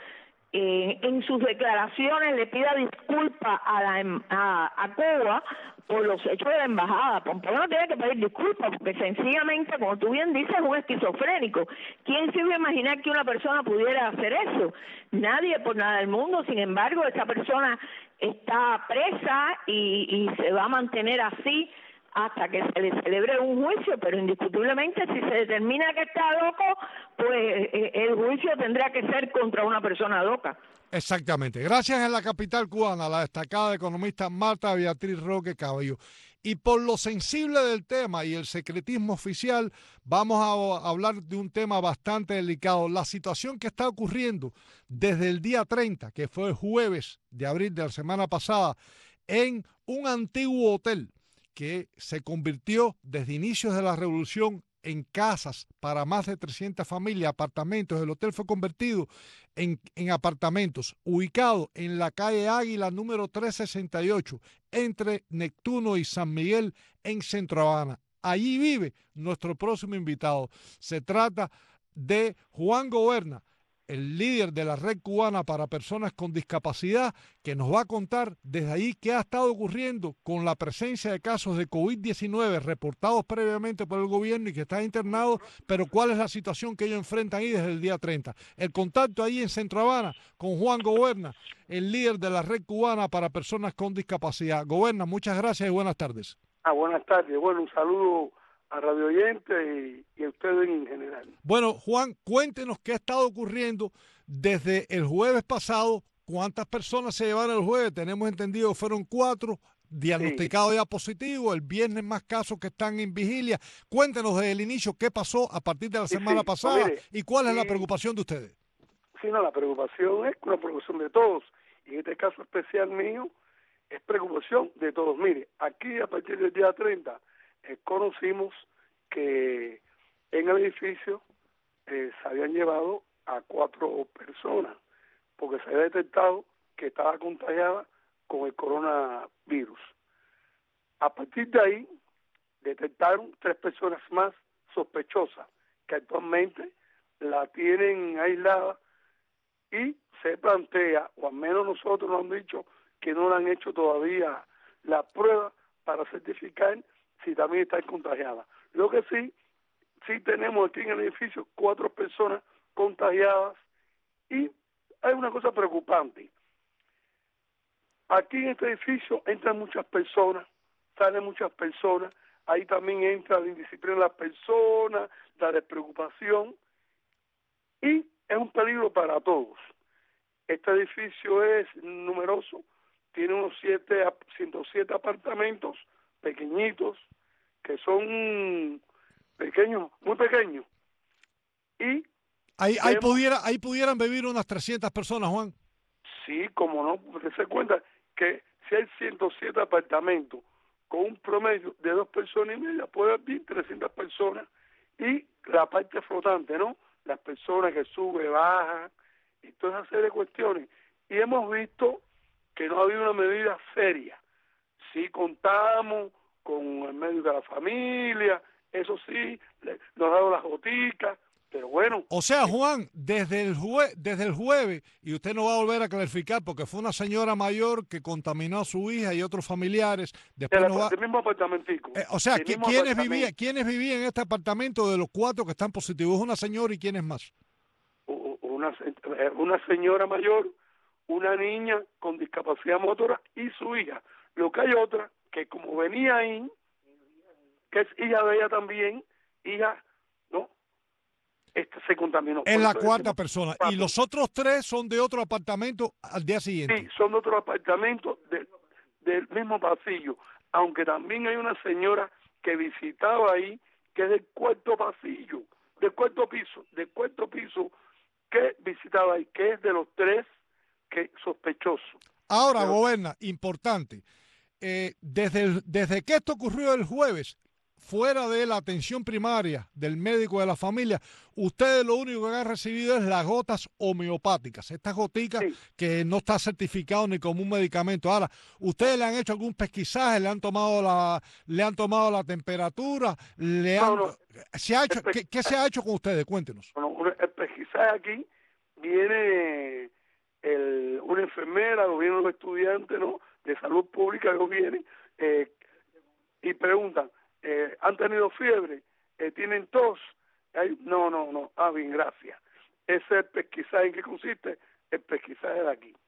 eh, en sus declaraciones le pida disculpas a, la, a, a Cuba por los hechos de la embajada. Pompeo no tiene que pedir disculpas porque sencillamente, como tú bien dices, es un esquizofrénico. ¿Quién se iba a imaginar que una persona pudiera hacer eso? Nadie por nada del mundo. Sin embargo, esa persona está presa y, y se va a mantener así hasta que se le celebre un juicio, pero indiscutiblemente si se determina que está loco, pues eh, el juicio tendrá que ser contra una persona loca. Exactamente. Gracias en la capital cubana, la destacada economista Marta Beatriz Roque Cabello. Y por lo sensible del tema y el secretismo oficial, vamos a hablar de un tema bastante delicado. La situación que está ocurriendo desde el día treinta, que fue el jueves de abril de la semana pasada, en un antiguo hotel que se convirtió desde inicios de la revolución en casas para más de trescientas familias, apartamentos. El hotel fue convertido en, en apartamentos, ubicado en la calle Águila número trescientos sesenta y ocho, entre Neptuno y San Miguel, en Centro Habana. Allí vive nuestro próximo invitado. Se trata de Juan Goberna, el líder de la Red Cubana para Personas con Discapacidad, que nos va a contar desde ahí qué ha estado ocurriendo con la presencia de casos de COVID diecinueve reportados previamente por el gobierno y que están internados, pero cuál es la situación que ellos enfrentan ahí desde el día treinta. El contacto ahí en Centro Habana con Juan Goberna, el líder de la Red Cubana para Personas con Discapacidad. Goberna, muchas gracias y buenas tardes. Ah, buenas tardes. Bueno, un saludo a Radio Oyente y, y a ustedes en general. Bueno, Juan, cuéntenos qué ha estado ocurriendo desde el jueves pasado. ¿Cuántas personas se llevaron el jueves? Tenemos entendido que fueron cuatro diagnosticados sí. ya positivos. El viernes más casos que están en vigilia. Cuéntenos desde el inicio qué pasó a partir de la sí, semana sí. pasada no, mire, y cuál es sí. la preocupación de ustedes. Sí, no, la preocupación es una preocupación de todos. Y en este caso especial mío es preocupación de todos. Mire, aquí a partir del día treinta Eh, conocimos que en el edificio eh, se habían llevado a cuatro personas porque se había detectado que estaba contagiada con el coronavirus. A partir de ahí detectaron tres personas más sospechosas que actualmente la tienen aislada y se plantea, o al menos nosotros nos han dicho que no le han hecho todavía la prueba para certificar si también está contagiada. Lo que sí, sí tenemos aquí en el edificio cuatro personas contagiadas y hay una cosa preocupante. Aquí en este edificio entran muchas personas, salen muchas personas, ahí también entra la indisciplina de las personas, la despreocupación y es un peligro para todos. Este edificio es numeroso, tiene unos siete, ciento siete apartamentos pequeñitos, que son pequeños, muy pequeños. Y ahí, ahí, pudiera, ahí pudieran vivir unas trescientas personas, Juan. Sí, como no, usted se cuenta que si hay ciento siete apartamentos con un promedio de dos personas y media, puede haber trescientas personas, y la parte flotante, ¿no? Las personas que suben, bajan, y toda esa serie de cuestiones. Y hemos visto que no ha habido una medida seria. Sí contamos con el médico de la familia, eso sí, le, nos ha dado las goticas, pero bueno. O sea, Juan, desde el jue desde el jueves, y usted no va a volver a clarificar porque fue una señora mayor que contaminó a su hija y otros familiares. Después el, no va... el mismo apartamentico. Eh, o sea, ¿quiénes vivían, ¿quiénes vivían en este apartamento de los cuatro que están positivos? ¿Es una señora y quiénes más? Una, una señora mayor, una niña con discapacidad motora y su hija. Lo que hay otra, que como venía ahí, que es hija de ella también, hija, ¿no? Este se contaminó. Es la cuarta persona. Cuatro. Y los otros tres son de otro apartamento al día siguiente. Sí, son de otro apartamento de, del mismo pasillo. Aunque también hay una señora que visitaba ahí, que es del cuarto pasillo, del cuarto piso, del cuarto piso, que visitaba ahí, que es de los tres que sospechosos. Ahora, Pero, Goberna, importante, eh, desde, el, desde que esto ocurrió el jueves, fuera de la atención primaria del médico de la familia, ustedes lo único que han recibido es las gotas homeopáticas, estas goticas sí. que no está certificado ni como un medicamento. Ahora, ¿ustedes le han hecho algún pesquisaje? ¿Le han tomado la, le han tomado la temperatura? ¿Le han, no, no. ¿se ha hecho, ¿qué, ¿Qué se ha hecho con ustedes? Cuéntenos. No, el pesquisaje aquí viene el, una enfermera, o vienen los estudiantes, ¿no?, de salud pública que vienen eh, y preguntan, Eh, ¿han tenido fiebre? Eh, ¿Tienen tos? Ay, no, no, no. Ah, bien, gracias. Ese es el pesquisaje. ¿En qué consiste? El pesquisaje de aquí.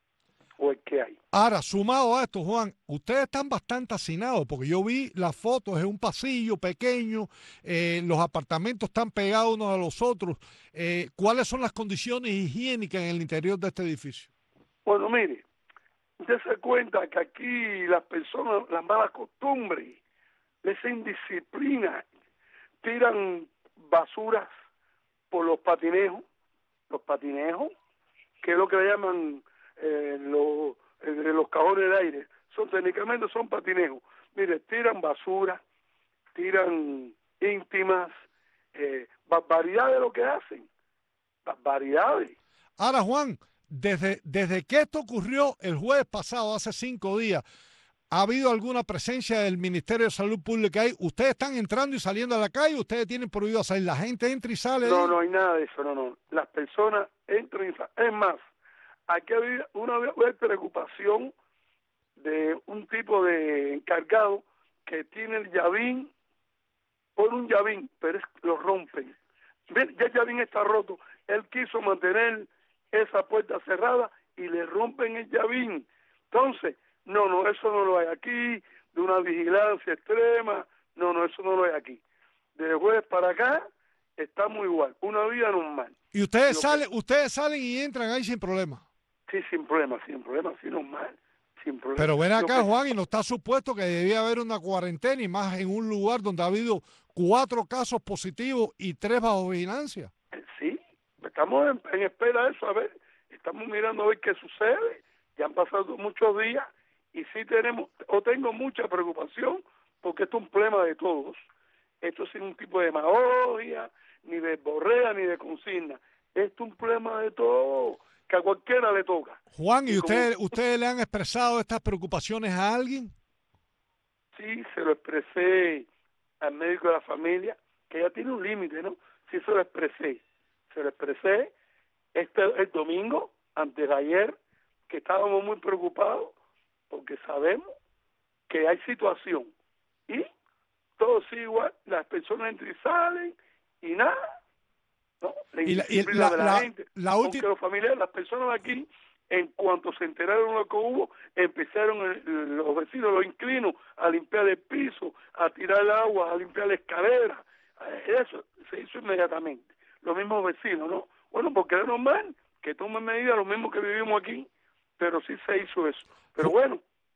O el que hay. Ahora, sumado a esto, Juan, ustedes están bastante hacinados, porque yo vi las fotos, es un pasillo pequeño, eh, los apartamentos están pegados unos a los otros. Eh, ¿Cuáles son las condiciones higiénicas en el interior de este edificio? Bueno, mire, usted se cuenta que aquí las personas, las malas costumbres, les indisciplina, tiran basuras por los patinejos, los patinejos, que es lo que le llaman eh, los, eh, los cajones de aire, son técnicamente son patinejos. Mire, tiran basura, tiran íntimas, eh, barbaridades lo que hacen, barbaridades. Ahora, Juan, desde, desde que esto ocurrió el jueves pasado, hace cinco días, ¿ha habido alguna presencia del Ministerio de Salud Pública ahí? ¿Ustedes están entrando y saliendo a la calle? ¿Ustedes tienen prohibido salir? ¿La gente entra y sale? No, ahí? no hay nada de eso, no, no. Las personas entran y salen. Es más, aquí había una vez preocupación de un tipo de encargado que tiene el llavín, pone un llavín, pero es, lo rompen. Ven, ya el llavín está roto. Él quiso mantener esa puerta cerrada y le rompen el llavín. Entonces, no, no, eso no lo hay aquí, de una vigilancia extrema, no, no, eso no lo hay aquí. De jueves para acá, estamos igual, una vida normal. ¿Y ustedes salen, que... ustedes salen y entran ahí sin problema? Sí, sin problema, sin problema, sí, normal, sin problema. Pero ven acá, que... Juan, y no está supuesto que debía haber una cuarentena, y más en un lugar donde ha habido cuatro casos positivos y tres bajo vigilancia. Sí, estamos en, en espera de eso, a ver, estamos mirando a ver qué sucede, ya han pasado muchos días, y sí tenemos, o tengo mucha preocupación, porque esto es un problema de todos. Esto es un tipo de demagogia, ni de borrea, ni de consigna. Esto es un problema de todos, que a cualquiera le toca. Juan, ¿y, y ustedes como... ustedes le han expresado estas preocupaciones a alguien? Sí, se lo expresé al médico de la familia, que ya tiene un límite, ¿no? Sí, se lo expresé. Se lo expresé este el domingo, antes de ayer, que estábamos muy preocupados, porque sabemos que hay situación y todo sigue igual, las personas entran y salen y nada, ¿no? La y la, y la, de la, la gente, la porque los familiares, las personas de aquí, en cuanto se enteraron de lo que hubo, empezaron el, los vecinos, los inquilinos, a limpiar el piso, a tirar el agua, a limpiar la escalera, eso se hizo inmediatamente. Los mismos vecinos, ¿no? Bueno, porque es normal que tomen medidas los mismos que vivimos aquí, pero sí se hizo eso. Pero bueno,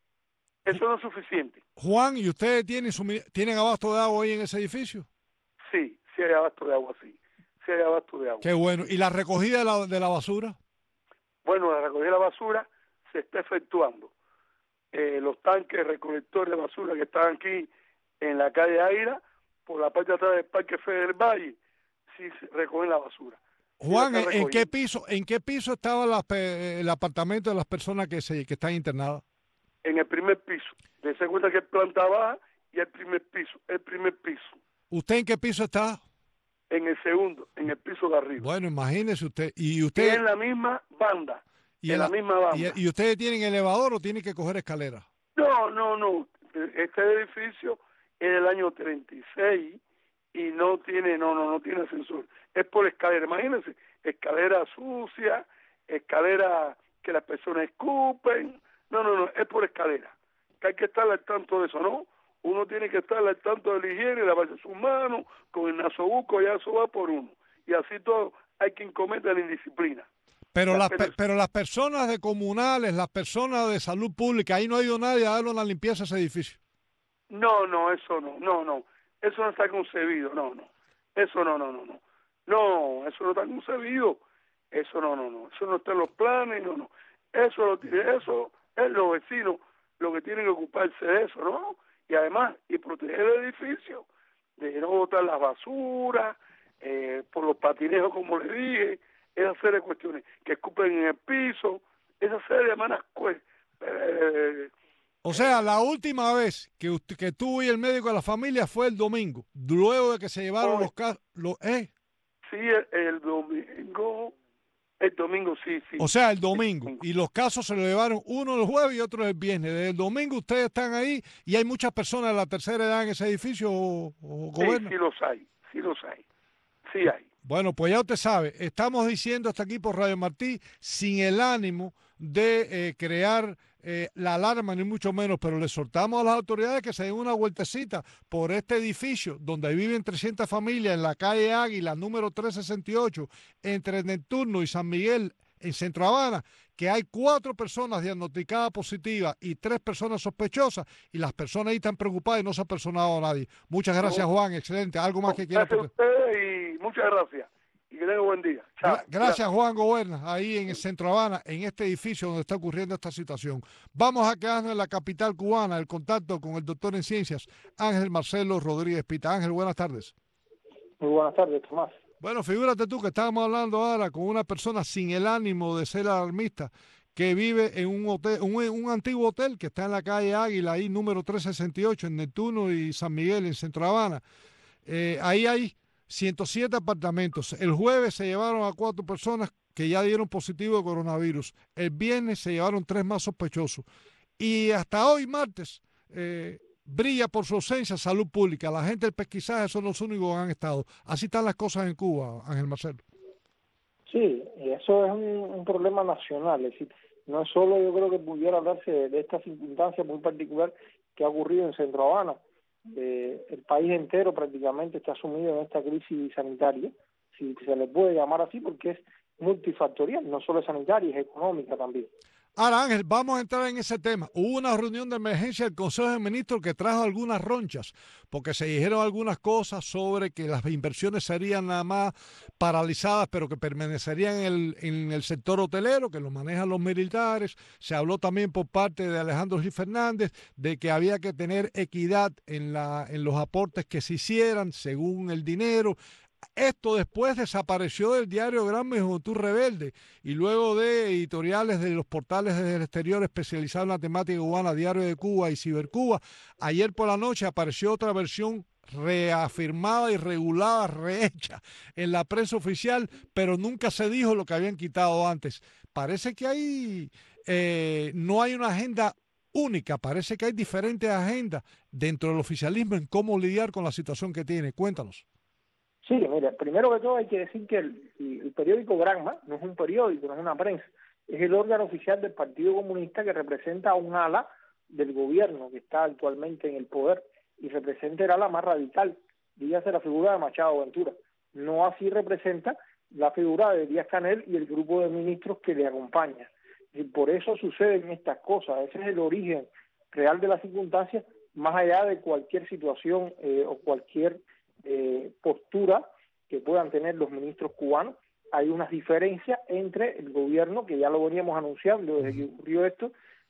eso no es suficiente. Juan, ¿y ustedes tienen, tienen abasto de agua ahí en ese edificio? Sí, sí hay abasto de agua, sí. Sí hay abasto de agua. Qué bueno. ¿Y la recogida de la, de la basura? Bueno, la recogida de la basura se está efectuando. Eh, los tanques recolectores de basura que están aquí en la calle Aira, por la parte de atrás del Parque Fede del Valle, sí se recogen la basura. Juan, sí, ¿en qué piso en qué piso estaba la, el apartamento de las personas que se que están internadas? En el primer piso. Dese cuenta que es planta baja y el primer piso, el primer piso. ¿Usted en qué piso está? En el segundo, en el piso de arriba. Bueno, imagínese usted. ¿Y usted? Y en la misma banda. ¿Y en la, la misma banda. ¿Y, ¿Y ustedes tienen elevador o tienen que coger escalera? No, no, no. Este edificio es del año treinta y seis y no tiene, no, no, no tiene ascensor. Es por escalera. Imagínense, escalera sucia, escalera que las personas escupen. No, no, no, es por escalera. Que hay que estar al tanto de eso, ¿no? Uno tiene que estar al tanto de la higiene, lavarse sus manos, con el nasobuco, ya eso va por uno. Y así todo, hay quien cometa la indisciplina. Pero las, pe pero las personas de comunales, las personas de salud pública, ahí no ha ido nadie a darle una limpieza a ese edificio. No, no, eso no, no, no. Eso no está concebido, no, no. Eso no, no, no, no. No, eso no está concebido. Eso no, no, no. Eso no está en los planes, no, no. Eso, lo tiene, eso es los vecinos lo que tienen que ocuparse de eso, ¿no? Y además, y proteger el edificio, de no botar las basuras, eh, por los patinejos, como le dije, esa serie de cuestiones, que escupen en el piso, esa serie de manas pues, eh, o sea, la última vez que usted, que tú y el médico de la familia fue el domingo, luego de que se llevaron oh, los casos, lo, ¿eh? Sí, el, el domingo, el domingo sí, sí. O sea, el domingo, y los casos se lo llevaron uno el jueves y otro el viernes. Desde el domingo ustedes están ahí y hay muchas personas de la tercera edad en ese edificio, o, o sí, gobierno. Sí, los hay, sí los hay, sí hay. Bueno, pues ya usted sabe, estamos diciendo hasta aquí por Radio Martí, sin el ánimo de eh, crear eh, la alarma, ni mucho menos, pero le exhortamos a las autoridades que se den una vueltecita por este edificio donde viven trescientas familias en la calle Águila, número trescientos sesenta y ocho, entre Neptuno y San Miguel, en Centro Habana, que hay cuatro personas diagnosticadas positivas y tres personas sospechosas, y las personas ahí están preocupadas y no se ha personado a nadie. Muchas gracias, Juan, excelente. ¿Algo más que quiera? Gracias a ustedes y muchas gracias. Y que tengan buen día. Chao. Gracias, gracias, Juan Goberna, ahí en el Centro Habana, en este edificio donde está ocurriendo esta situación. Vamos a quedarnos en la capital cubana, el contacto con el doctor en ciencias, Ángel Marcelo Rodríguez Pita. Ángel, buenas tardes. Muy buenas tardes, Tomás. Bueno, figúrate tú que estábamos hablando ahora con una persona sin el ánimo de ser alarmista, que vive en un hotel, un, un antiguo hotel que está en la calle Águila, ahí número trescientos sesenta y ocho, en Neptuno y San Miguel, en Centro Habana. Eh, ahí hay ciento siete apartamentos. El jueves se llevaron a cuatro personas que ya dieron positivo de coronavirus. El viernes se llevaron tres más sospechosos. Y hasta hoy, martes, eh, brilla por su ausencia salud pública. La gente del pesquisaje son los únicos que han estado. Así están las cosas en Cuba, Ángel Marcelo. Sí, y eso es un, un problema nacional. Es decir, no es solo, yo creo que pudiera hablarse de, de esta circunstancia muy particular que ha ocurrido en Centro Habana. Eh, el país entero prácticamente está sumido en esta crisis sanitaria, si se le puede llamar así, porque es multifactorial, no solo es sanitaria, es económica también. Ahora, Ángel, vamos a entrar en ese tema. Hubo una reunión de emergencia del Consejo de Ministros que trajo algunas ronchas, porque se dijeron algunas cosas sobre que las inversiones serían nada más paralizadas, pero que permanecerían en el, en el sector hotelero, que lo manejan los militares. Se habló también por parte de Alejandro Gil Fernández de que había que tener equidad en, la, en los aportes que se hicieran según el dinero. Esto después desapareció del diario Granma y Juventud Rebelde, y luego de editoriales de los portales del exterior especializados en la temática cubana, Diario de Cuba y Cibercuba. Ayer por la noche apareció otra versión reafirmada y regulada, rehecha en la prensa oficial, pero nunca se dijo lo que habían quitado antes. Parece que hay, eh, no hay una agenda única, parece que hay diferentes agendas dentro del oficialismo en cómo lidiar con la situación que tiene. Cuéntanos. Sí, mira, primero que todo hay que decir que el, el periódico Granma no es un periódico, no es una prensa, es el órgano oficial del Partido Comunista que representa a un ala del gobierno que está actualmente en el poder y representa el ala más radical, dígase la figura de Machado Ventura. No así representa la figura de Díaz-Canel y el grupo de ministros que le acompaña. Y por eso suceden estas cosas, ese es el origen real de las circunstancias, más allá de cualquier situación eh, o cualquier Eh, postura que puedan tener los ministros cubanos, hay unas diferencias entre el gobierno, que ya lo veníamos anunciando desde que ocurrió esto,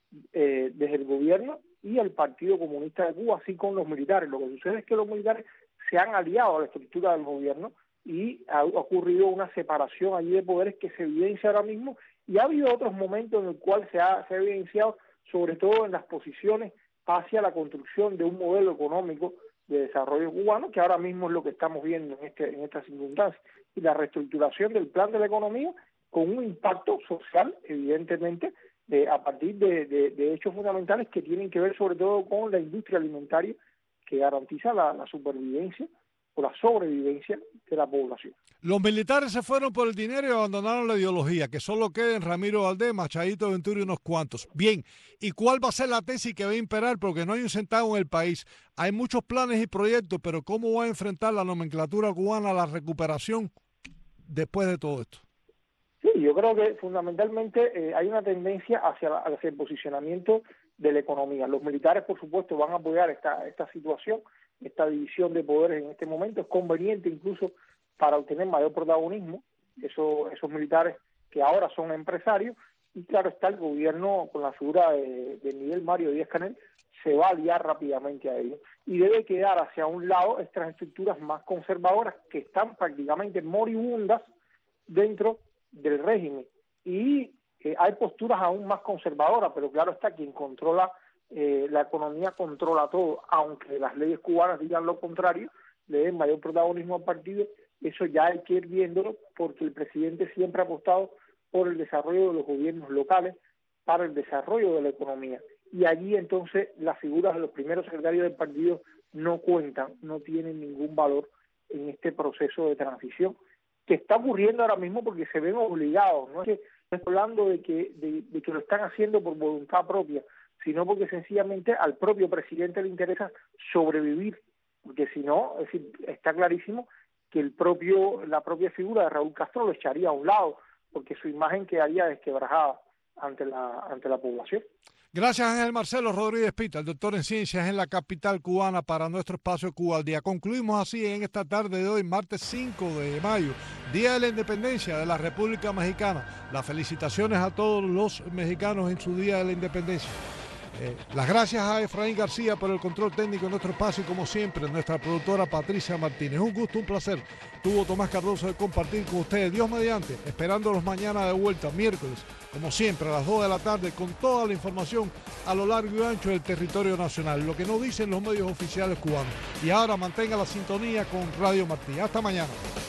eh, desde el gobierno y el Partido Comunista de Cuba, así con los militares. Lo que sucede es que los militares se han aliado a la estructura del gobierno y ha ocurrido una separación allí de poderes que se evidencia ahora mismo, y ha habido otros momentos en el cual se ha, se ha evidenciado, sobre todo en las posiciones hacia la construcción de un modelo económico de desarrollo cubano, que ahora mismo es lo que estamos viendo en, este, en estas circunstancias, y la reestructuración del plan de la economía con un impacto social, evidentemente, eh, a partir de, de, de hechos fundamentales que tienen que ver sobre todo con la industria alimentaria, que garantiza la, la supervivencia o la sobrevivencia de la población. Los militares se fueron por el dinero y abandonaron la ideología, que solo queden Ramiro Valdés, Machadito Ventura y unos cuantos. Bien, ¿y cuál va a ser la tesis que va a imperar? Porque no hay un centavo en el país. Hay muchos planes y proyectos, pero ¿cómo va a enfrentar la nomenclatura cubana a la recuperación después de todo esto? Sí, yo creo que fundamentalmente eh, hay una tendencia hacia, la, hacia el posicionamiento de la economía. Los militares, por supuesto, van a apoyar esta, esta situación, esta división de poderes en este momento. Es conveniente incluso para obtener mayor protagonismo, eso, esos militares que ahora son empresarios, y claro está, el gobierno con la figura de, de Miguel Mario Díaz-Canel se va a aliar rápidamente a ellos, y debe quedar hacia un lado estas estructuras más conservadoras que están prácticamente moribundas dentro del régimen, y eh, hay posturas aún más conservadoras, pero claro está, quien controla eh, la economía controla todo, aunque las leyes cubanas digan lo contrario, le den mayor protagonismo al partido. Eso ya hay que ir viéndolo, porque el presidente siempre ha apostado por el desarrollo de los gobiernos locales para el desarrollo de la economía, y allí entonces las figuras de los primeros secretarios del partido no cuentan, no tienen ningún valor en este proceso de transición que está ocurriendo ahora mismo, porque se ven obligados. No es que no estoy hablando de que, de, de que lo están haciendo por voluntad propia, sino porque sencillamente al propio presidente le interesa sobrevivir, porque si no, es decir, está clarísimo que el propio la propia figura de Raúl Castro lo echaría a un lado, porque su imagen quedaría desquebrajada ante la ante la población. Gracias, Ángel Marcelo Rodríguez Pita, el doctor en ciencias en la capital cubana, para nuestro espacio Cuba al Día. Concluimos así en esta tarde de hoy, martes cinco de mayo, Día de la Independencia de la República Mexicana. Las felicitaciones a todos los mexicanos en su Día de la Independencia. Eh, las gracias a Efraín García por el control técnico de nuestro espacio, y como siempre, nuestra productora Patricia Martínez. Un gusto, un placer. Tuvo Tomás Cardoso de compartir con ustedes. Dios mediante, esperándolos mañana de vuelta, miércoles, como siempre, a las dos de la tarde, con toda la información a lo largo y ancho del territorio nacional, lo que no dicen los medios oficiales cubanos. Y ahora mantenga la sintonía con Radio Martí. Hasta mañana.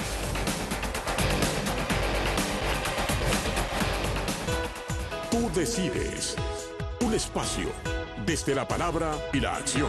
Tú decides. Un espacio desde la palabra y la acción.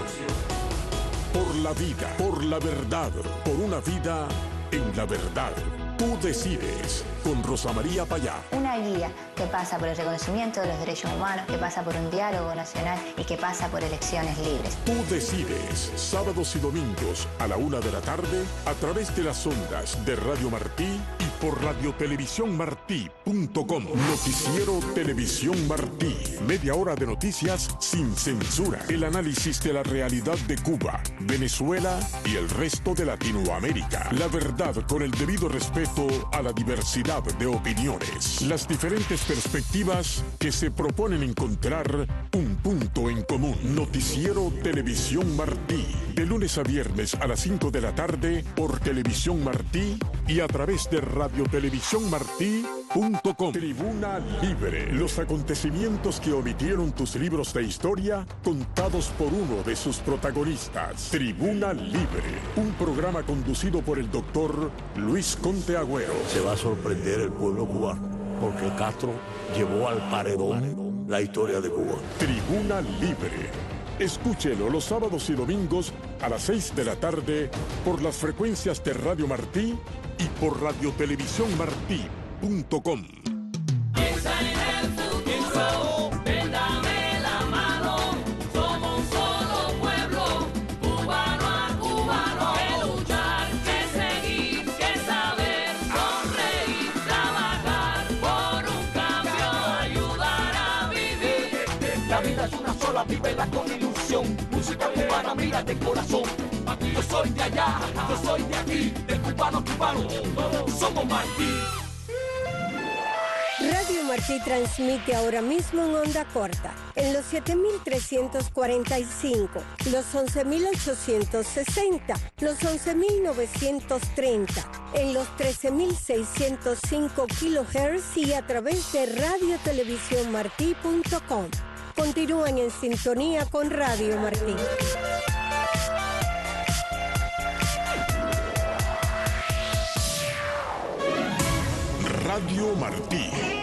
Por la vida, por la verdad, por una vida en la verdad. Tú decides, con Rosa María Payá. Una guía que pasa por el reconocimiento de los derechos humanos, que pasa por un diálogo nacional y que pasa por elecciones libres. Tú decides, sábados y domingos a la una de la tarde, a través de las ondas de Radio Martí y por radio televisión martí punto com. Noticiero Televisión Martí. Media hora de noticias sin censura. El análisis de la realidad de Cuba, Venezuela y el resto de Latinoamérica. La verdad con el debido respeto a la diversidad de opiniones. Las diferentes perspectivas que se proponen encontrar un punto en común. Noticiero Televisión Martí. De lunes a viernes a las cinco de la tarde por Televisión Martí y a través de radio televisión martí punto com. Tribuna Libre. Los acontecimientos que omitieron tus libros de historia, contados por uno de sus protagonistas. Tribuna Libre. Un programa conducido por el doctor Luis Conte Agüero. Se va a sorprender el pueblo cubano, porque Castro llevó al paredón la historia de Cuba. Tribuna Libre. Escúchelo los sábados y domingos a las seis de la tarde por las frecuencias de Radio Martí y por radio televisión martí punto com. Piensa en el futuro, ven, dame la mano. Somos un solo pueblo, cubano a cubano. Que luchar, que seguir, que saber, sonreír, trabajar por un cambio, ayudar a vivir. La vida es una sola, vívela con ilusión. Música cubana, mira de corazón. Aquí yo soy de allá, yo soy de aquí, de cubano a cubano. Somos Martí. Martí transmite ahora mismo en onda corta, en los siete mil trescientos cuarenta y cinco, los once mil ochocientos sesenta, los once mil novecientos treinta, en los trece mil seiscientos cinco kilohertz y a través de radio televisión martí punto com. Continúen en sintonía con Radio Martí. Radio Martí.